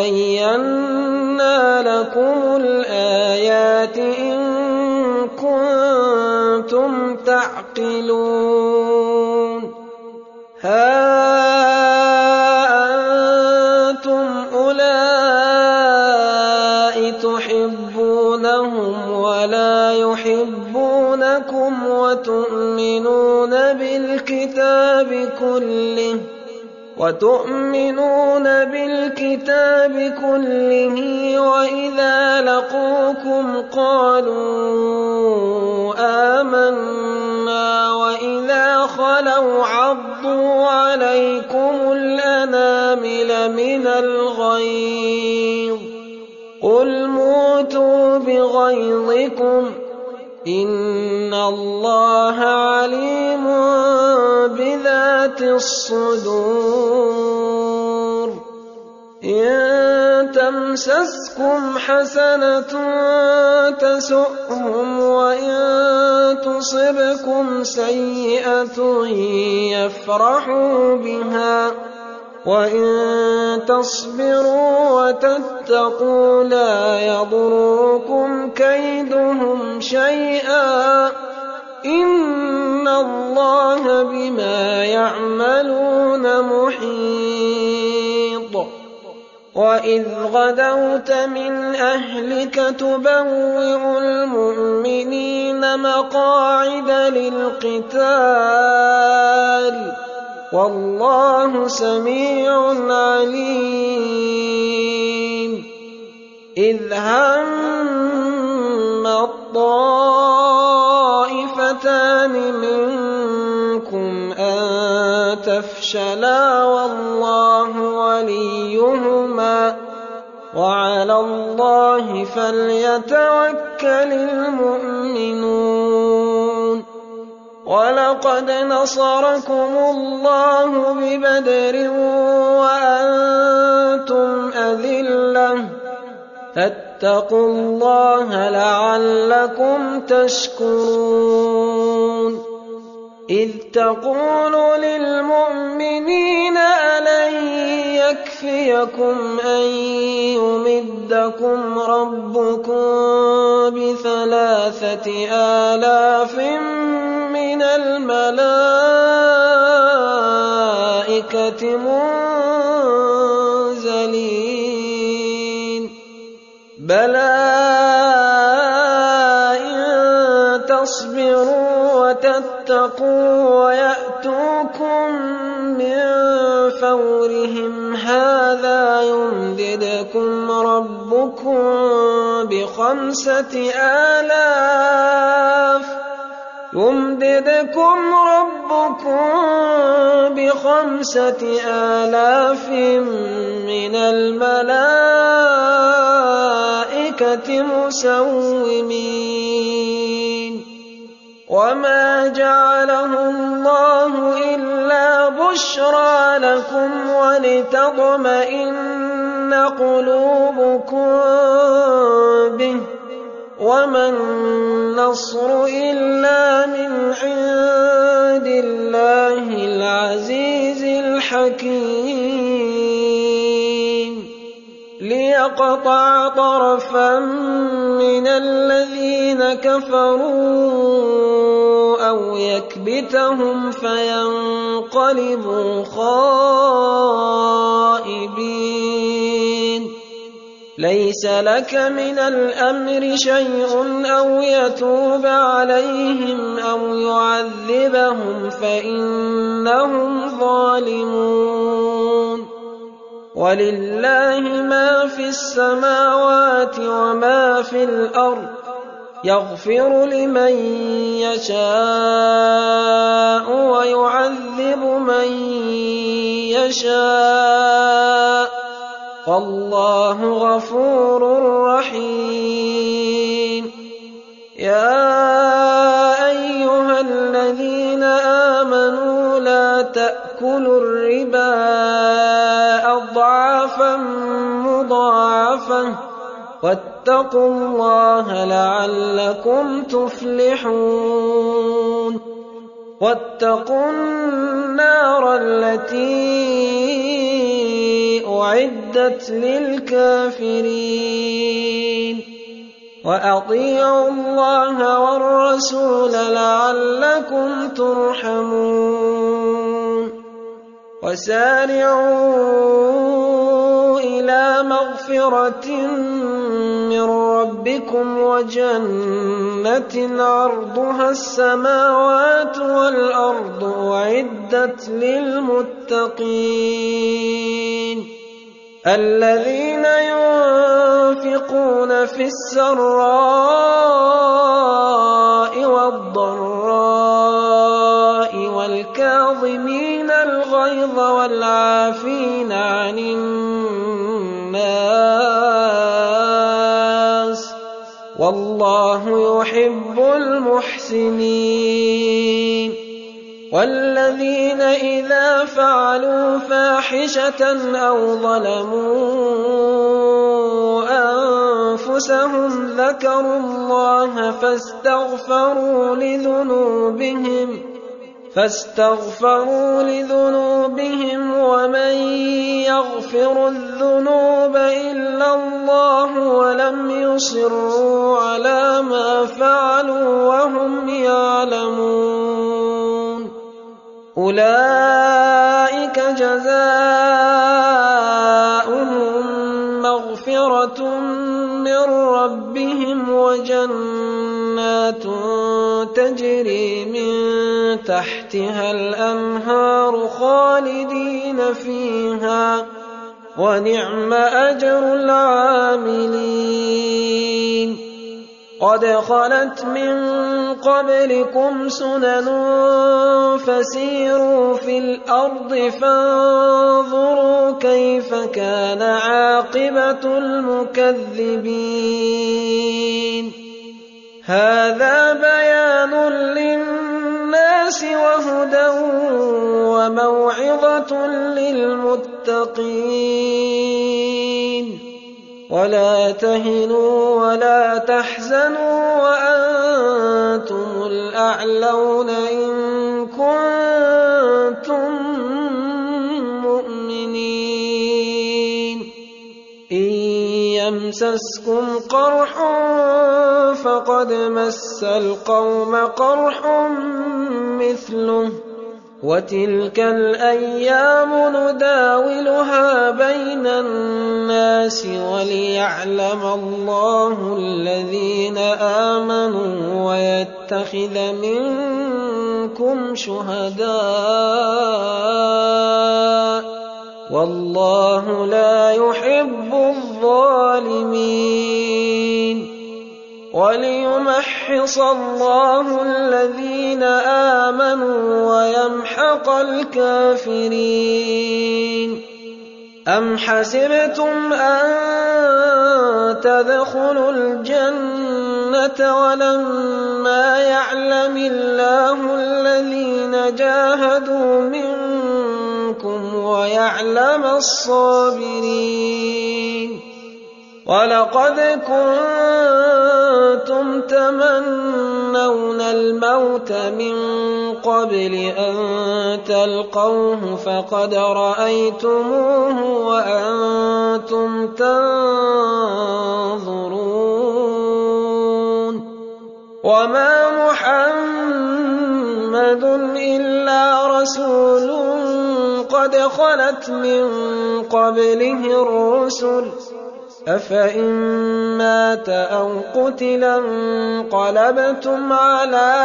بينا لكم الآيات إن كنتم تعقلون ها أنتم أولئك تحبونهم ولا يحبونكم وتؤمنون بالكتاب كله وإذا لقوكم قالوا آمنا وإذا خلوا عضوا عليكم الأنامل من الغيظ قل موتوا بغيظكم إن الله عليم بذات الصدور إن تمسسكم حسنة تسؤهم وإن تصبكم سيئة يفرحوا بها وإن تصبروا وتتقوا لا يضركم كيدهم شيئا إن الله بما يعملون محيط وإذ غدوت من أهلك تبوئ المؤمنين مقاعد للقتال والله سميع عليم إذ هم الطائفتان طَائِفَتَانِ مِنكُمْ أَن تَفْشَلَا وَاللَّهُ وَلِيُّهُمَا وَعَلَى اللَّهِ فَلْيَتَوَكَّلِ الْمُؤْمِنُونَ وَلَقَدْ نَصَرَكُمُ اللَّهُ بِبَدْرٍ وَأَنتُمْ أَذِلَّةٌ فَاتَّقُوا اللَّهَ لَعَلَّكُمْ تَشْكُرُونَ إِذْ تَقُولُ لِلْمُؤْمِنِينَ أَلَن يَكْفِيَكُمْ أَن يُمِدَّكُمْ رَبُّكُم ب3,000 مِّنَ الْمَلَائِكَةِ مُنزَلِينَ بَلَىٰ إِن تَصْبِرُوا وَتَتَّقُوا وَيَأْتُوكُم مِّن فَوْرِهِمْ هَٰذَا يُمْدِدْكُمْ رَبُّكُم ب5,000 مِّنَ الْمَلَائِكَةِ مُسَوِّمِينَ وَمَا جَعَلَهُ اللَّهُ إِلَّا بُشْرَىٰ لَكُمْ وَلِتَطْمَئِنَّ قُلُوبُكُم بِهِ وَمَا النَّصْرُ إِلَّا مِنْ عِندِ اللَّهِ الْعَزِيزِ الْحَكِيمِ لِيَقْطَعَ طَرَفًا مِّنَ الَّذِينَ كَفَرُوا أَوْ يَكْبِتَهُمْ فَيَنقَلِبُوا خَائِبِينَ لَيْسَ لَكَ مِنَ الْأَمْرِ شَيْءٌ أَوْ يَتُوبَ عَلَيْهِمْ أَوْ يُعَذِّبَهُمْ فَإِنَّهُمْ ظَالِمُونَ وَلِلَّهِ مَا فِي السَّمَاوَاتِ وَمَا فِي الْأَرْضِ يَغْفِرُ لِمَن يَشَاءُ وَيُعَذِّبُ مَن يَشَاءُ وَاللَّهُ غَفُورٌ رَّحِيمٌ يَا أَيُّهَا الَّذِينَ آمَنُوا لَا تَأْكُلُوا الرِّبَا أَضْعَافًا مُّضَاعَفَةً وَاتَّقُوا اللَّهَ لَعَلَّكُمْ تُفْلِحُونَ وَاتَّقُوا النَّارَ الَّتِي أُعِدَّتْ لِلْكَافِرِينَ وَأَطِيعُوا اللَّهَ وَالرَّسُولَ لَعَلَّكُمْ تُرْحَمُونَ وَسَارِعُوا إِلَىٰ مَغْفِرَةٍ مِّن رَّبِّكُمْ وَجَنَّةٍ عَرْضُهَا السَّمَاوَاتُ وَالْأَرْضُ أُعِدَّتْ لِلْمُتَّقِينَ الَّذِينَ يُنفِقُونَ فِي السَّرَّاءِ وَالضَّرَّاءِ وَالْكَاظِمِينَ الْغَيْظَ وَالْعَافِينَ عَنِ النَّاسِ وَاللَّهُ يُحِبُّ الْمُحْسِنِينَ وَالَّذِينَ إِذَا فَعَلُوا فَاحِشَةً أَوْ ظَلَمُوا أَنفُسَهُمْ ذَكَرُوا اللَّهَ فاستغفروا لذنوبهم ومن يغفر الذنوب إلا الله ولم يصروا على ما فعلوا وهم يعلمون أولئك جزاؤهم مغفرة من ربهم وجنات تجري من تحتها الأنهار خالدين فيها ونعم أجر العاملين قَدْ خَلَتْ مِن قَبْلِكُمْ سُنَنٌ فَسِيرُوا فِي الْأَرْضِ فَانظُرُوا كَيْفَ كَانَ عَاقِبَةُ الْمُكَذِّبِينَ هَٰذَا بَيَانٌ لِّلنَّاسِ وَهُدًى وَمَوْعِظَةٌ لِّلْمُتَّقِينَ وَلَا تَهِنُوا وَلَا تَحْزَنُوا وَأَنتُمُ الْأَعْلَوْنَ إِن كُنتُم مُّؤْمِنِينَ إِن يَمْسَسْكُمْ قَرْحٌ فَقَدْ مَسَّ الْقَوْمَ قَرْحٌ مِّثْلُهُ ۚ وَتِلْكَ الْأَيَّامُ نُدَاوِلُهَا بَيْنَ النَّاسِ وَلِيَعْلَمَ اللَّهُ الَّذِينَ آمَنُوا وَيَتَّخِذَ مِنكُمْ شُهَدَاءَ ۗ وَاللَّهُ لَا يُحِبُّ الظَّالِمِينَ وَلِيُمَحِّصَ اللَّهُ الَّذِينَ آمَنُوا وَيَمْحَقَ الْكَافِرِينَ أَمْ حَسِبْتُمْ أَن تَدْخُلُوا الْجَنَّةَ وَلَمَّا يَعْلَمِ اللَّهُ الَّذِينَ جَاهَدُوا مِنكُمْ وَيَعْلَمَ الصَّابِرِينَ وَلَقَدْ كُنتُمْ تَمَنَّوْنَ الْمَوْتَ مِن قَبْلِ أَن تَلْقَوْهُ فَقَدْ رَأَيْتُمُوهُ وَأَنتُمْ تَنظُرُونَ وَمَا مُحَمَّدٌ إِلَّا رَسُولٌ قَدْ خَلَتْ مِن قَبْلِهِ الرُّسُلُ أَفَإِن مَّاتَ أَوْ قُتِلَ انقَلَبْتُمْ عَلَىٰ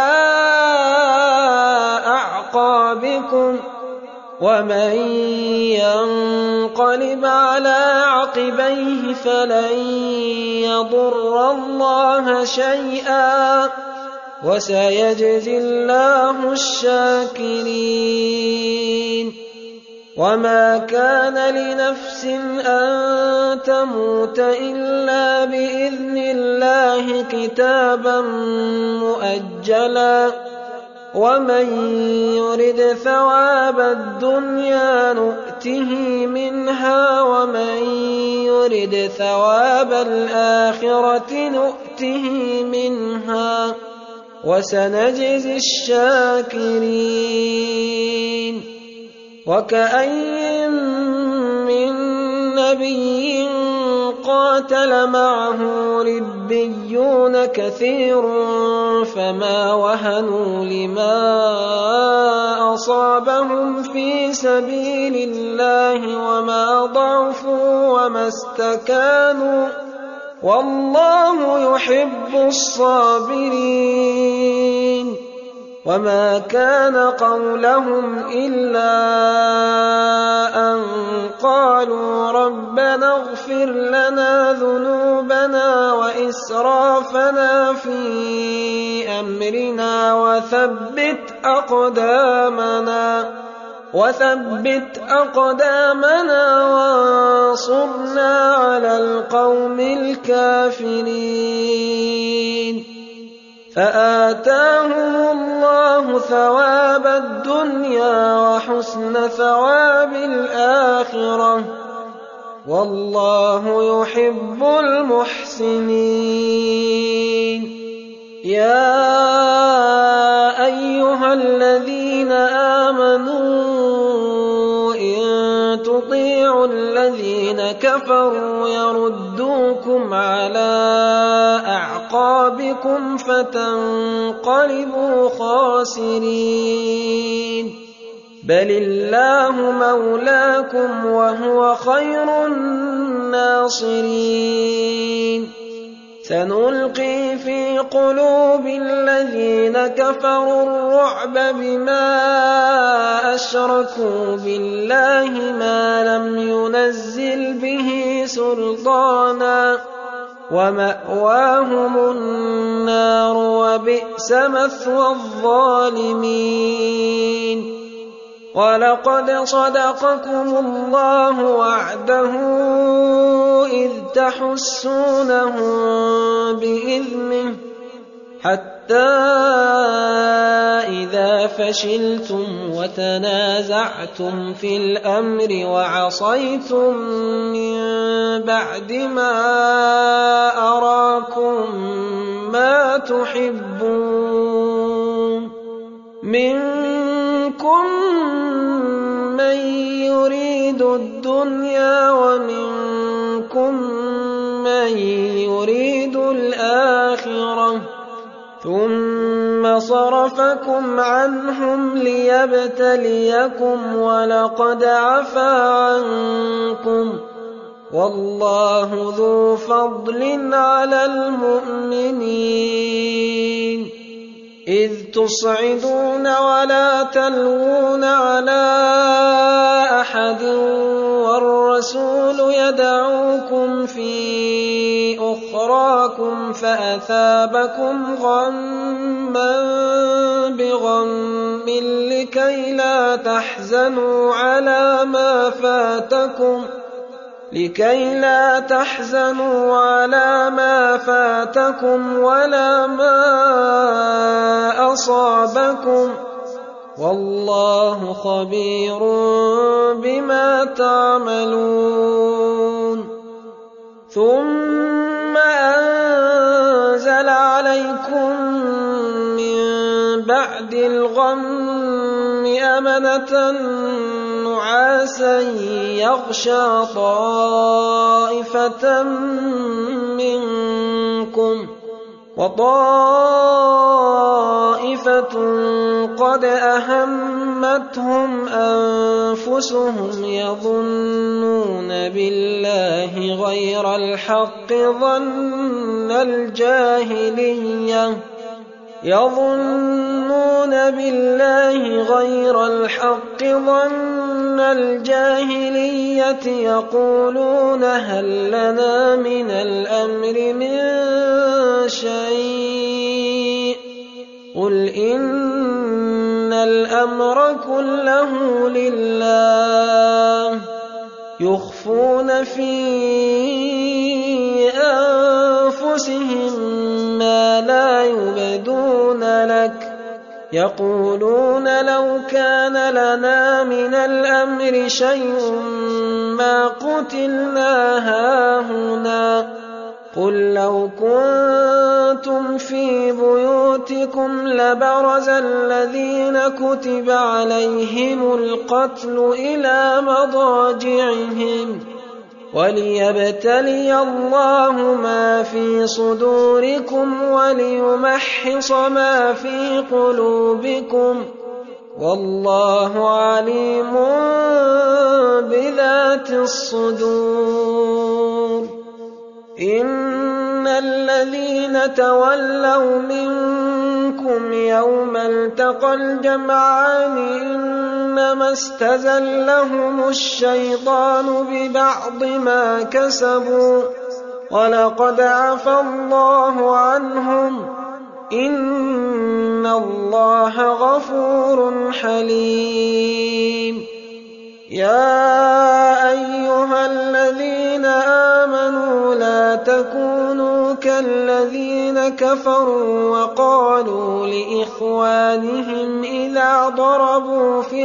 أَعْقَابِكُمْ ۚ وَمَن يَنقَلِبْ عَلَىٰ عَقِبَيْهِ فَلَن يَضُرَّ اللَّهَ شَيْئًا ۗ وَسَيَجْزِي اللَّهُ الشَّاكِرِينَ وَمَا كَانَ لِنَفْسٍ أَن تَمُوتَ إِلَّا بِإِذْنِ اللَّهِ كِتَابًا مُّؤَجَّلًا ۗ وَمَن يُرِدْ ثَوَابَ الدُّنْيَا نُؤْتِهِ مِنْهَا وَمَن يُرِدْ ثَوَابَ الْآخِرَةِ نُؤْتِهِ مِنْهَا ۚ وَسَنَجْزِي الشَّاكِرِينَ وَكَأَيِّن مِّن نَّبِيٍّ قَاتَلَ مَعَهُ رِبِّيُّونَ كَثِيرٌ فَمَا وَهَنُوا لِمَا أَصَابَهُمْ فِي سَبِيلِ اللَّهِ وَمَا ضَعُفُوا وَمَا اسْتَكَانُوا ۗ وَاللَّهُ يُحِبُّ الصَّابِرِينَ وَمَا كَانَ قَوْلَهُمْ إِلَّا أَن قَالُوا رَبَّنَا اغْفِرْ لَنَا ذُنُوبَنَا وَإِسْرَافَنَا فِي أَمْرِنَا وَثَبِّتْ أَقْدَامَنَا وَانصُرْنَا عَلَى الْقَوْمِ الْكَافِرِينَ فَآتَاهُمُ اللَّهُ ثَوَابَ الدُّنْيَا وَحُسْنَ ثَوَابِ الْآخِرَةِ ۗ وَاللَّهُ يُحِبُّ الْمُحْسِنِينَ يَا أَيُّهَا الَّذِينَ آمَنُوا إِن تُطِيعُوا الَّذِينَ كَفَرُوا يَرُدُّوكُمْ عَلَىٰ أَعْقَابِكُمْ فَتَنقَلِبُوا خَاسِرِينَ بَلِ اللَّهُ مَوْلَاكُمْ وَهُوَ خَيْرُ النَّاصِرِينَ سَنُلْقِي فِي قُلُوبِ الَّذِينَ كَفَرُوا الرُّعْبَ بِمَا أَشْرَكُوا بِاللَّهِ مَا لَمْ يُنَزِّلْ بِهِ سُلْطَانًا وَمَأْوَاهُمُ النَّارُ ۖ وَبِئْسَ مَثْوَى الظَّالِمِينَ وَلَقَدْ صَدَقَكُمُ اللَّهُ وَعْدَهُ إِذْ تَحُسُّونَهُم بِإِذْنِهِ حَتَّىٰ إِذَا فَشِلْتُمْ وَتَنَازَعْتُمْ فِي الْأَمْرِ وَعَصَيْتُم مِّن بَعْدِ مَا أَرَاكُم مَّا تُحِبُّونَ مِنكُم مَّن يُرِيدُ الدُّنْيَا وَمِنكُم مَّن يُرِيدُ الْآخِرَةَ ثُمَّ صَرَفَكُمْ عَنْهُمْ لِيَبْتَلِيَكُمْ وَلَقَدْ عَفَا عَنكُمْ ۗ وَاللَّهُ ذُو فَضْلٍ عَلَى الْمُؤْمِنِينَ إِذْ تُصْعِدُونَ وَلَا تَلْوُونَ عَلَىٰ أَحَدٍ وَالرَّسُولُ يَدْعُوكُمْ فِي أُخْرَاكُمْ فَأَثَابَكُمْ غَمًّا بِغَمٍّ لِّكَيْ لَا تَحْزَنُوا عَلَىٰ مَا فَاتَكُمْ وَلَا مَا أَصَابَكُمْ ۗ وَاللَّهُ خَبِيرٌ بِمَا تَعْمَلُونَ ثُمَّ أَنزَلَ عَلَيْكُم مِّن بَعْدِ الْغَمِّ أَمَنَةً نُّعَاسًا يَغْشَىٰ طَائِفَةً مِّنكُمْ ۖ وَطَائِفَةٌ قَدْ أَهَمَّتْهُمْ أَنفُسُهُمْ يَظُنُّونَ بِاللَّهِ غَيْرَ الْحَقِّ ظَنَّ الْجَاهِلِيَّةِ يَقُولُونَ هَل لَّنَا مِنَ الْأَمْرِ مِن شَيْءٍ ۗ قُلْ إِنَّ الْأَمْرَ كُلَّهُ لِلَّهِ يُخْفُونَ فِي أَنفُسِهِم مَّا لَا يُبْدُونَ لَكَ يَقُولُونَ لَوْ كَانَ لَنَا مِنَ الْأَمْرِ شَيْءٌ مَّا قُتِلْنَا هَاهُنَا ۗ قُل لَّوْ كُنتُمْ فِي بُيُوتِكُمْ لَبَرَزَ الَّذِينَ كُتِبَ عَلَيْهِمُ الْقَتْلُ إِلَىٰ مَضَاجِعِهِمْ وَلِيَبْتَلِيَ اللَّهُ مَا فِي صُدُورِكُمْ وَلِيُمَحِّصَ مَا فِي قُلُوبِكُمْ ۗ وَاللَّهُ عَلِيمٌ بِذَاتِ الصُّدُورِ إِنَّ الَّذِينَ تَوَلَّوْا مِنكُمْ يَوْمَ الْتَقَى الْجَمْعَانِ إِنَّمَا اسْتَزَلَّهُمُ الشَّيْطَانُ بِبَعْضِ مَا كَسَبُوا ۖ وَلَقَدْ عَفَا اللَّهُ عَنْهُمْ ۗ إِنَّ اللَّهَ غَفُورٌ حَلِيمٌ يَا أَيُّهَا الَّذِينَ آمَنُوا لَا تَكُونُوا كَالَّذِينَ كَفَرُوا وَقَالُوا لِإِخْوَانِهِمْ إِذَا ضَرَبُوا في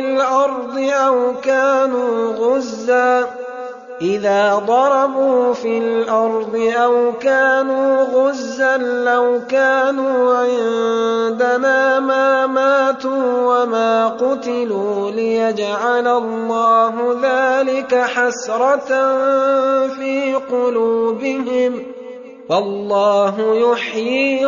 الْأَرْضِ أَوْ كَانُوا غُزًّى لَّوْ كَانُوا عِندَنَا مَا مَاتُوا وَمَا قُتِلُوا لِيَجْعَلَ اللَّهُ ذَٰلِكَ حَسْرَةً فِي قُلُوبِهِمْ ۗ وَاللَّهُ يُحْيِي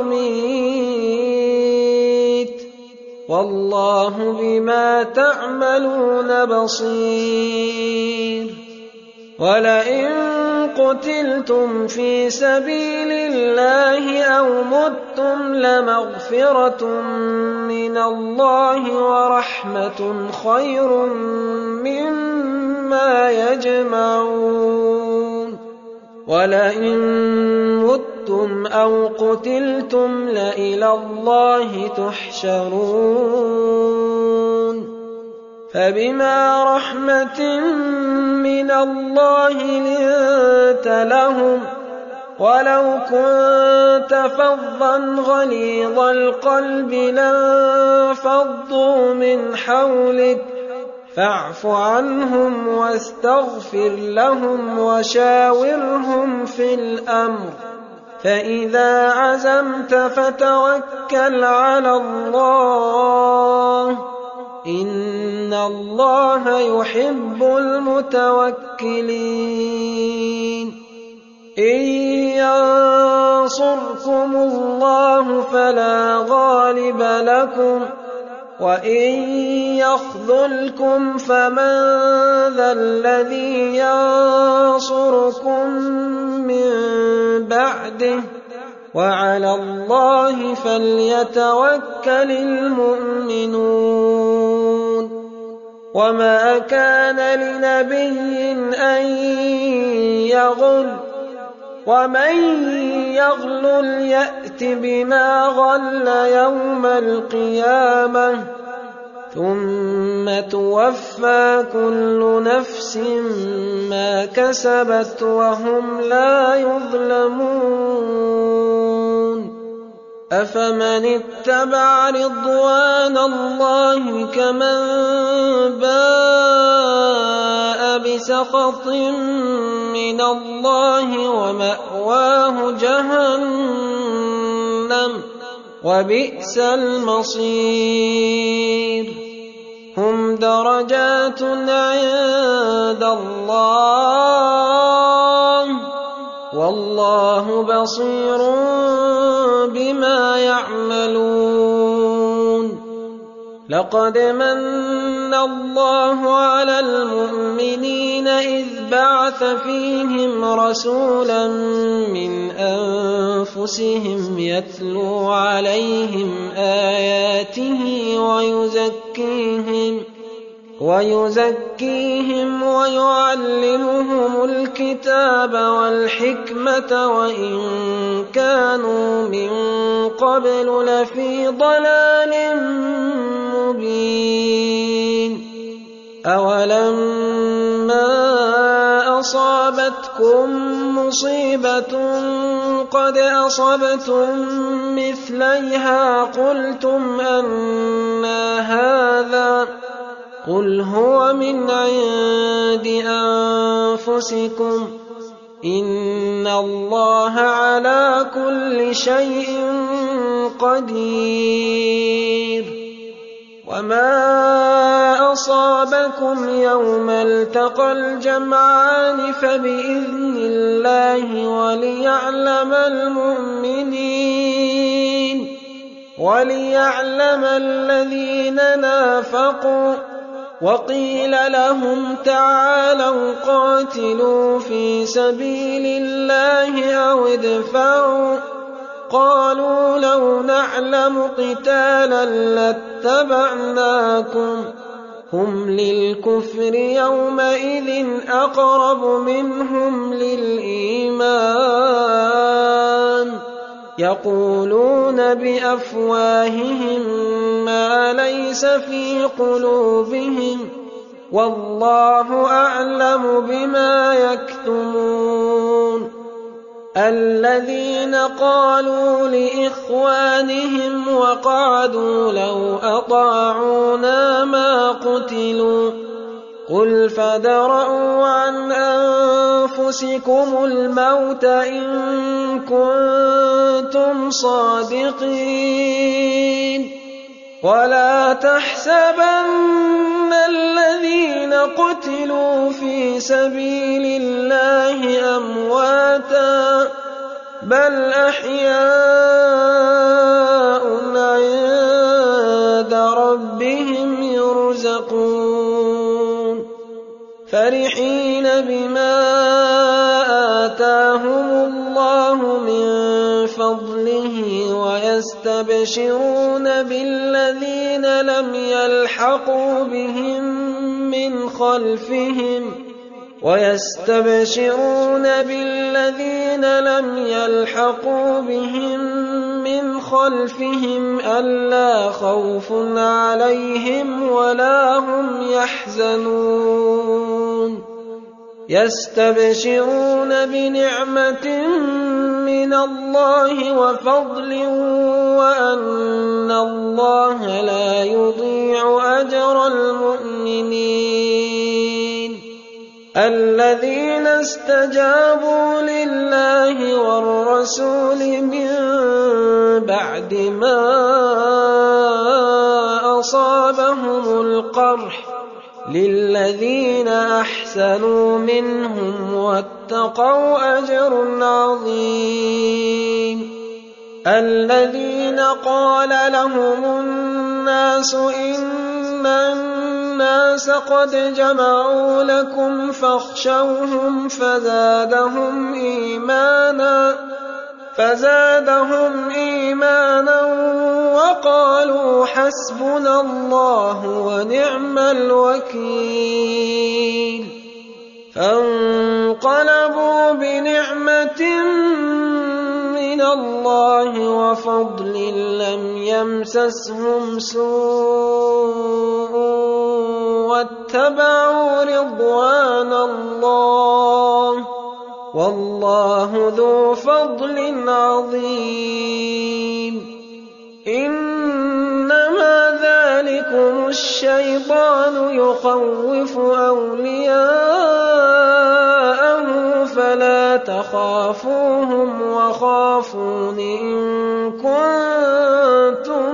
وَيُمِيتُ وَاللَّهُ بِمَا تَعْمَلُونَ بَصِيرٌ وَلَئِن قُتِلْتُمْ فِي سَبِيلِ اللَّهِ أَوْ مُتُّمْ لَمَغْفِرَةٌ مِّنَ اللَّهِ وَرَحْمَةٌ خَيْرٌ مِّمَّا يَجْمَعُونَ وَلَئِن مُّتُّمْ أَوْ قُتِلْتُمْ لَإِلَى اللَّهِ تُحْشَرُونَ فَبِمَا رَحْمَةٍ مِّنَ اللَّهِ لِنتَ لَهُمْ وَلَوْ كُنتَ فَظًّا غَلِيظَ الْقَلْبِ لَانفَضُّوا مِنْ حَوْلِكَ فَاعْفُ عَنْهُمْ وَاسْتَغْفِرْ لَهُمْ وَشَاوِرْهُمْ فِي الْأَمْرِ فَإِذَا عَزَمْتَ فَتَوَكَّلْ عَلَى اللَّهِ إِنَّ اللَّهَ يُحِبُّ الْمُتَوَكِّلِينَ إِن يَنصُرْكُمُ اللَّهُ فَلَا غَالِبَ لَكُمْ وَإِن يَخْذُلْكُمْ فَمَن ذَا الَّذِي يَنصُرُكُم مِّن بَعْدِهِ وَعَلَى اللَّهِ فَلْيَتَوَكَّلِ الْمُؤْمِنُونَ وَمَا كَانَ لِنَبِيٍّ أَن يَغُلَّ وَمَن يَغْلُلْ يَأْتِ بِمَا غَلَّ يَوْمَ الْقِيَامَةِ ثُمَّ تُوَفَّىٰ كُلُّ نَفْسٍ مَّا كَسَبَتْ وَهُمْ لَا يُظْلَمُونَ أَفَمَنِ اتَّبَعَ رِضْوَانَ اللَّهِ كَمَن بَاءَ بِسَخَطٍ مِّنَ اللَّهِ وَمَأْوَاهُ جَهَنَّمُ وَبِئْسَ الْمَصِيرُ هُمْ دَرَجَاتٌ عِندَ اللَّهِ وَاللَّهُ بَصِيرٌ بِمَا يَعْمَلُونَ لَقَدْ مَنَّ اللَّهُ عَلَى الْمُؤْمِنِينَ إِذْ بَعَثَ فِيهِمْ رَسُولًا مِّنْ أَنفُسِهِمْ يَتْلُو عَلَيْهِمْ آيَاتِهِ وَيُزَكِّيهِمْ وَيُعَلِّمُهُمُ الْكِتَابَ وَالْحِكْمَةَ وَإِن كَانُوا مِن قَبْلُ لَفِي ضَلَالٍ مُّبِينٍ أَوَلَمَّا أَصَابَتْكُم مُّصِيبَةٌ قَدْ أَصَبْتُم مِّثْلَيْهَا قُلْتُمْ أَنَّىٰ هَٰذَا ۖ قُلْ هُوَ مِنْ عِندِ أَنفُسِكُمْ ۗ إِنَّ اللَّهَ عَلَىٰ كُلِّ شَيْءٍ قَدِيرٌ وَمَا أَصَابَكُمْ يَوْمَ الْتَقَى الْجَمْعَانِ فَبِإِذْنِ اللَّهِ وَلِيَعْلَمَ الَّذِينَ نَافَقُوا وَقِيلَ لَهُمْ تَعَالَوْا قَاتِلُوا فِي سَبِيلِ اللَّهِ أَوِ ادْفَعُوا قَالُوا لَوْ نَعْلَمُ قِتَالًا لَّاتَّبَعْنَاكُمْ هُمْ لِلْكُفْرِ يَوْمَئِذٍ أَقْرَبُ مِنْهُمْ لِلْإِيمَانِ يَقُولُونَ بِأَفْوَاهِهِم مَّا لَيْسَ فِي قُلُوبِهِمْ وَاللَّهُ أَعْلَمُ بِمَا يَكْتُمُونَ الَّذِينَ قَالُوا لِإِخْوَانِهِمْ وَقَعَدُوا لَوْ أَطَاعُونَا مَا قُتِلُوا قُلْ فَادْرَءُوا عَنْ أَنفُسِكُمُ الْمَوْتَ إِن كُنتُمْ صَادِقِينَ وَلَا تَحْسَبَنَّ الَّذِينَ قُتِلُوا فِي سَبِيلِ اللَّهِ أَمْوَاتًا بَلْ أَحْيَاءٌ عِندَ رَبِّهِمْ يُرْزَقُونَ فَرِحِينَ بِمَا آتَاهُمُ اللَّهُ مِن فَضْلِهِ وَيَسْتَبْشِرُونَ بِالَّذِينَ لَمْ يَلْحَقُوا بِهِم مِّنْ خَلْفِهِمْ ويستبشرون بالذين لم يلحقوا بهم من خلفهم ألا خوف عليهم ولا هم يحزنون يستبشرون بنعمة من الله وفضل وأن الله لا يضيع أجر المؤمنين الذين استجابوا لله والرسول من بعد ما أصابهم القرح للذين أحسنوا منهم واتقوا أجر عظيم الذين قال لهم الناس إن الناس قد جمعوا لكم فاخشوهم فزادهم إيمانا وقالوا حسبنا الله ونعم الوكيل فانقلبوا بنعمة من الله وفضل لم يمسسهم سوء واتبعوا رضوان الله والله ذو فضل عظيم إنما ذلكم الشيطان يخوف أولياءه فلا تخافوهم وخافون إن كنتم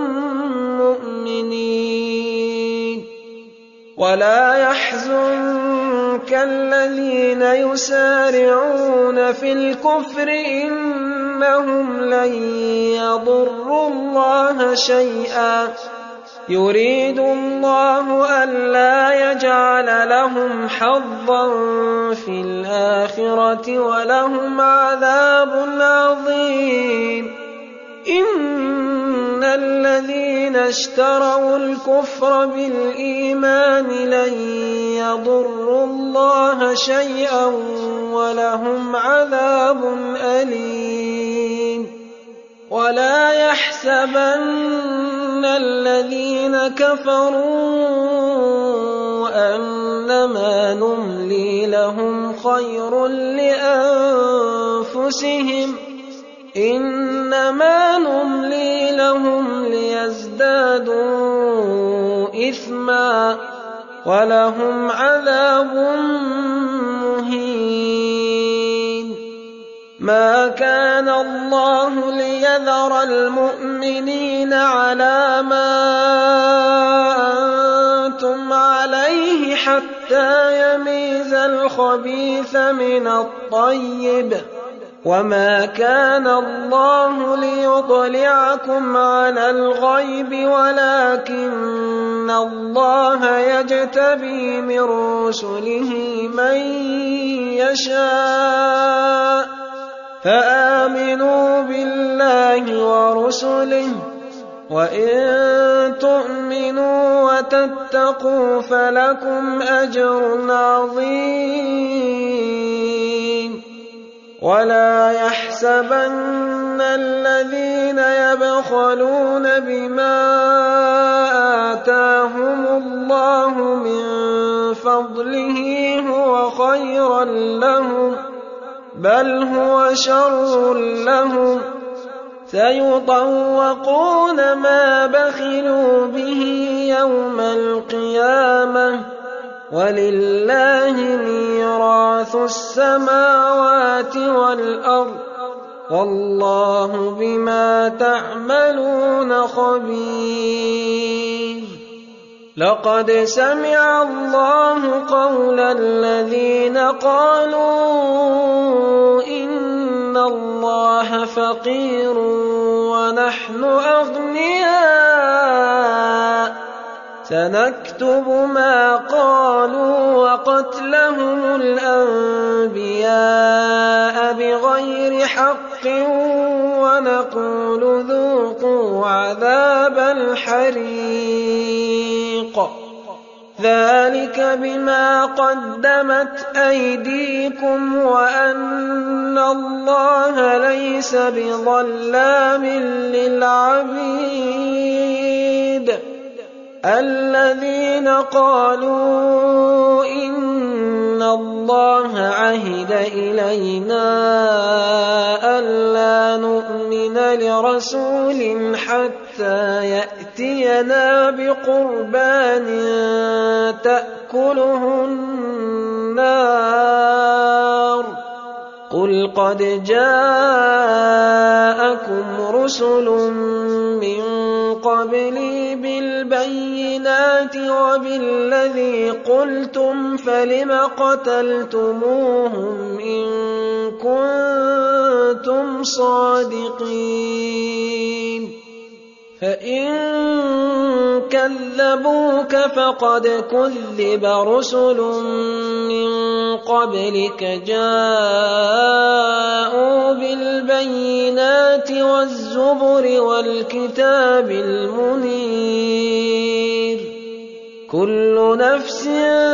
مؤمنين ولا يحزنك الذين يسارعون في الكفر إنهم لن يضروا الله شيئا يريد الله ألا يجعل لهم حظا في الآخرة ولهم عذاب عظيم إن الذين اشتروا الكفر بالإيمان لن يضروا الله شيئا ولهم عذاب أليم ولا يحسبن الذين كفروا أنما نملي لهم خير لأنفسهم إنما نملي لهم ليزدادوا إثما ولهم عذاب مهين ما كان الله ليذر المؤمنين على ما أنتم عليه حتى يميز الخبيث من الطيب وما كان الله ليطلعكم على الغيب ولكن الله يجتبي من رسله من يشاء فآمنوا بالله ورسله وإن تؤمنوا وتتقوا فلكم أجر عظيم ولا يحسبن الذين يبخلون بما آتاهم الله من فضله هو خيرا لهم بل هو شر لهم سيطوقون ما بخلوا به يوم القيامة ولله ميراث السماوات والأرض والله بما تعملون خبير لقد سمع الله قول الذين قالوا إن الله فقير ونحن أغنياء سنكتب ما قالوا وقتلهم الأنبياء بغير حق ونقول ذوقوا عذاب الحريق ذلك بما قدمت أيديكم وأن الله ليس بظلام للعبيد الذين قالوا إن الله عهد إلينا ألا نؤمن لرسول حتى يأتينا بقربان تأكله النار قل قد جاءكم رسل من قبلي بالبينات وبالذي قلتم فلم قتلتموهم إن كنتم صادقين فإن كذبوك فقد كذب رسل من قبلك جاءوا بالبينات والزبر والكتاب المنير كل نفس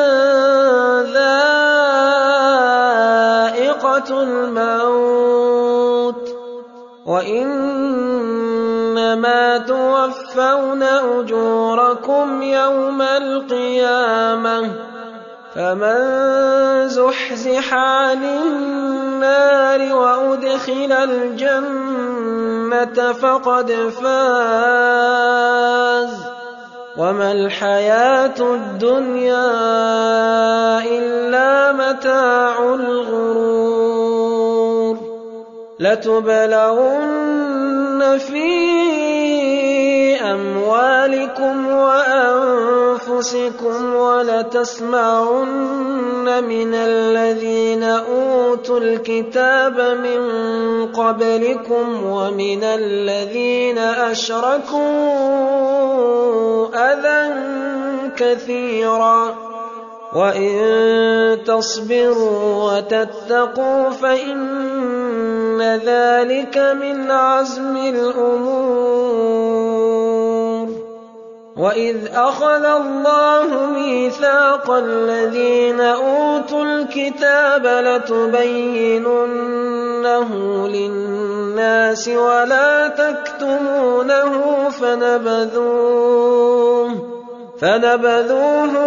ذائقة الموت وإنما توفون أجوركم يوم القيامة فمن زحزح عن النار وأدخل الجنة فقد فاز وما الحياة الدنيا إلا متاع الغرور لتبلغن في أموالكم وأنفسكم ولتسمعن من الذين أوتوا الكتاب من قبلكم ومن الذين أشركوا أذى كثيرا وإن تصبروا وتتقوا فإن ذلك من عزم الأمور وإذ أخذ الله ميثاق الذين أوتوا الكتاب لتبيننه للناس ولا تكتمونه فنبذوه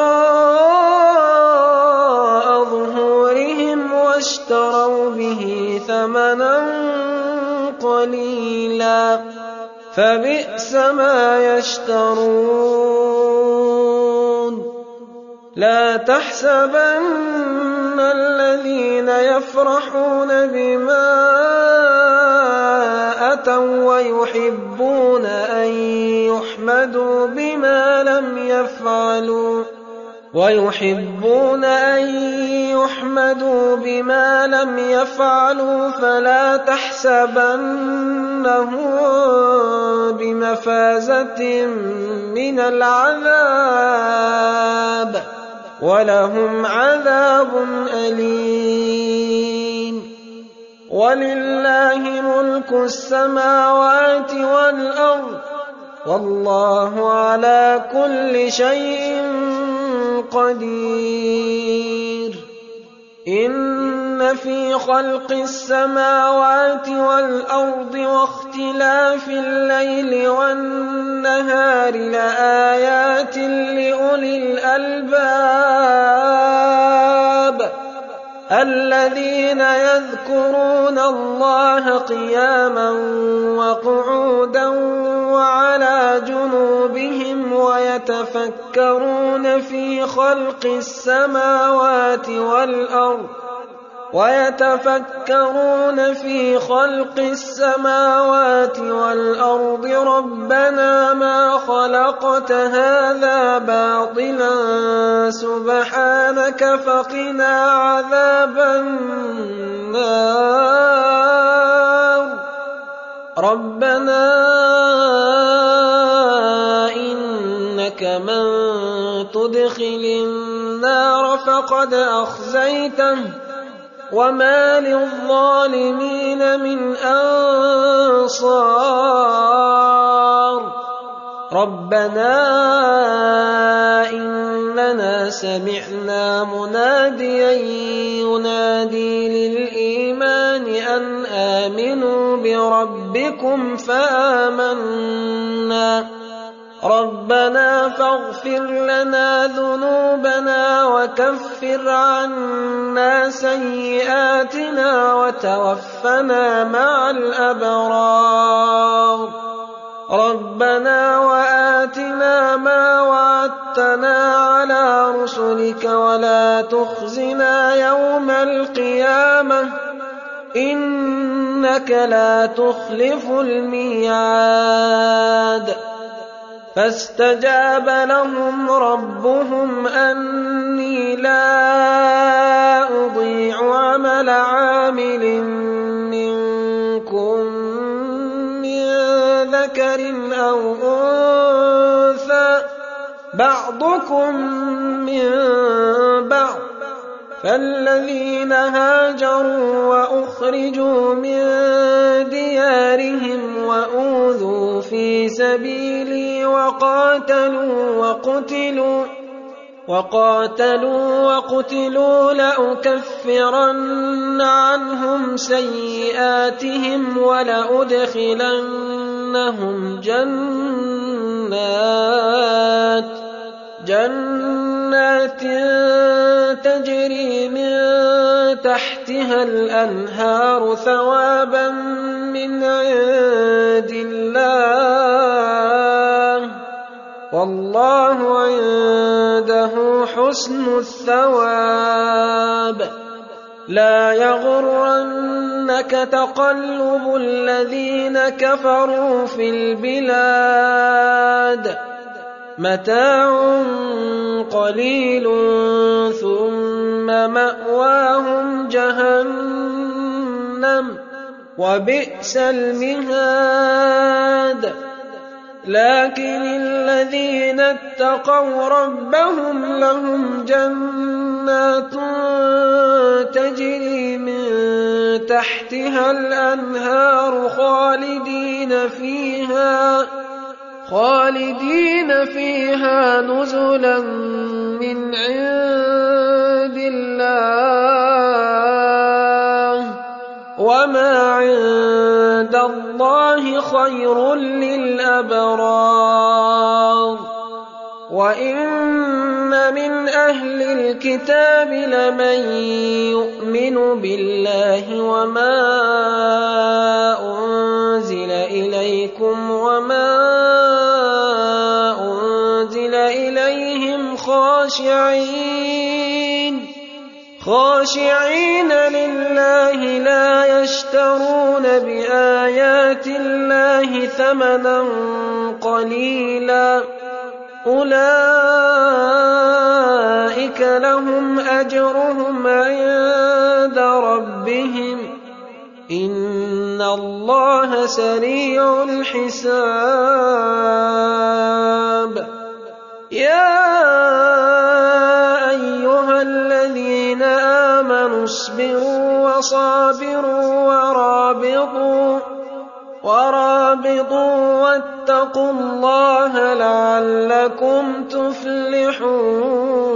وراء ظهورهم واشتروا به ثمنا قليلا فبئس ما يشترون لا تحسبن الذين يفرحون بما أتوا ويحبون أن يحمدوا بما لم يفعلوا فلا تحسبنهم بمفازة من العذاب ولهم عذاب أليم ولله ملك السماوات والأرض والله على كل شيء قدير إن في خلق السماوات والأرض واختلاف الليل والنهار لآيات لأولي الألباب الذين يذكرون الله قياما وقعودا وعلى جنوبهم ويتفكرون في خلق السماوات والأرض ربنا ما خلقت هذا باطلا سبحانك فقنا عذاب النار ربنا إنك من تدخل النار فقد أخزيته وما للظالمين من أنصار رَبَّنَا إِنَّنَا سَمِعْنَا مُنَادِيًا يُنَادِي لِلْإِيمَانِ أَنْ آمِنُوا بِرَبِّكُمْ فَآمَنَّا رَبَّنَا فَاغْفِرْ لَنَا ذُنُوبَنَا وَكَفِّرْ عَنَّا سَيِّئَاتِنَا وَتَوَفَّنَا مَعَ الْأَبْرَارِ رَبَّنَا وَآتِنَا مَا وَعَدتَّنَا عَلَىٰ رُسُلِكَ وَلَا تُخْزِنَا يَوْمَ الْقِيَامَةِ إِنَّكَ لَا تُخْلِفُ الْمِيعَادَ فَاسْتَجَابَ لَهُمْ رَبُّهُمْ أَنِّي لَا أُضِيعُ عَمَلَ عَامِلٍ مِّنكُم مِّن ذَكَرٍ أَوْ أُنثَىٰ بَعْضُكُم مِّن بَعْضٍ فَالَّذِينَ هَاجَرُوا وَأُخْرِجُوا مِن دِيَارِهِمْ وَأُوذُوا فِي سَبِيلِي وَقَاتَلُوا وَقُتِلُوا لَأُكَفِّرَنَّ عَنْهُمْ سَيِّئَاتِهِمْ وَلَأُدْخِلَنَّهُمْ جَنَّاتٍ تَجْرِي مِن تَحْتِهَا الْأَنْهَارُ ثَوَابًا مِّنْ عِندِ اللَّهِ ۗ وَاللَّهُ عِندَهُ حُسْنُ الثَّوَابِ لَا يَغُرَّنَّكَ تَقَلُّبُ الَّذِينَ كَفَرُوا فِي الْبِلَادِ مَتَاعٌ قَلِيلٌ ثُمَّ مَأْوَاهُمْ جَهَنَّمُ وَبِئْسَ الْمِهَادُ لَٰكِنِ الَّذِينَ اتَّقَوْا رَبَّهُمْ لَهُمْ جَنَّاتٌ تَجْرِي مِن تَحْتِهَا الْأَنْهَارُ خَالِدِينَ فِيهَا نُزُلًا مِّنْ عِندِ اللَّهِ ۗ وَمَا عِندَ اللَّهِ خَيْرٌ لِّلْأَبْرَارِ وَإِنَّ مِنْ أَهْلِ الْكِتَابِ لَمَن يُؤْمِنُ بِاللَّهِ وَمَا أُنزِلَ إِلَيْكُمْ وَمَا أُنزِلَ إِلَيْهِمْ خَاشِعِينَ لِلَّهِ لَا يَشْتَرُونَ بِآيَاتِ اللَّهِ ثَمَنًا قَلِيلًا ۗ أُولَٰئِكَ لَهُمْ أَجْرُهُمْ عِندَ رَبِّهِمْ ۗ إِنَّ اللَّهَ سَرِيعُ الْحِسَابِ يَا أَيُّهَا الَّذِينَ آمَنُوا اصْبِرُوا وَصَابِرُوا وَرَابِطُوا وَاتَّقُوا اللَّهَ لَعَلَّكُمْ تُفْلِحُونَ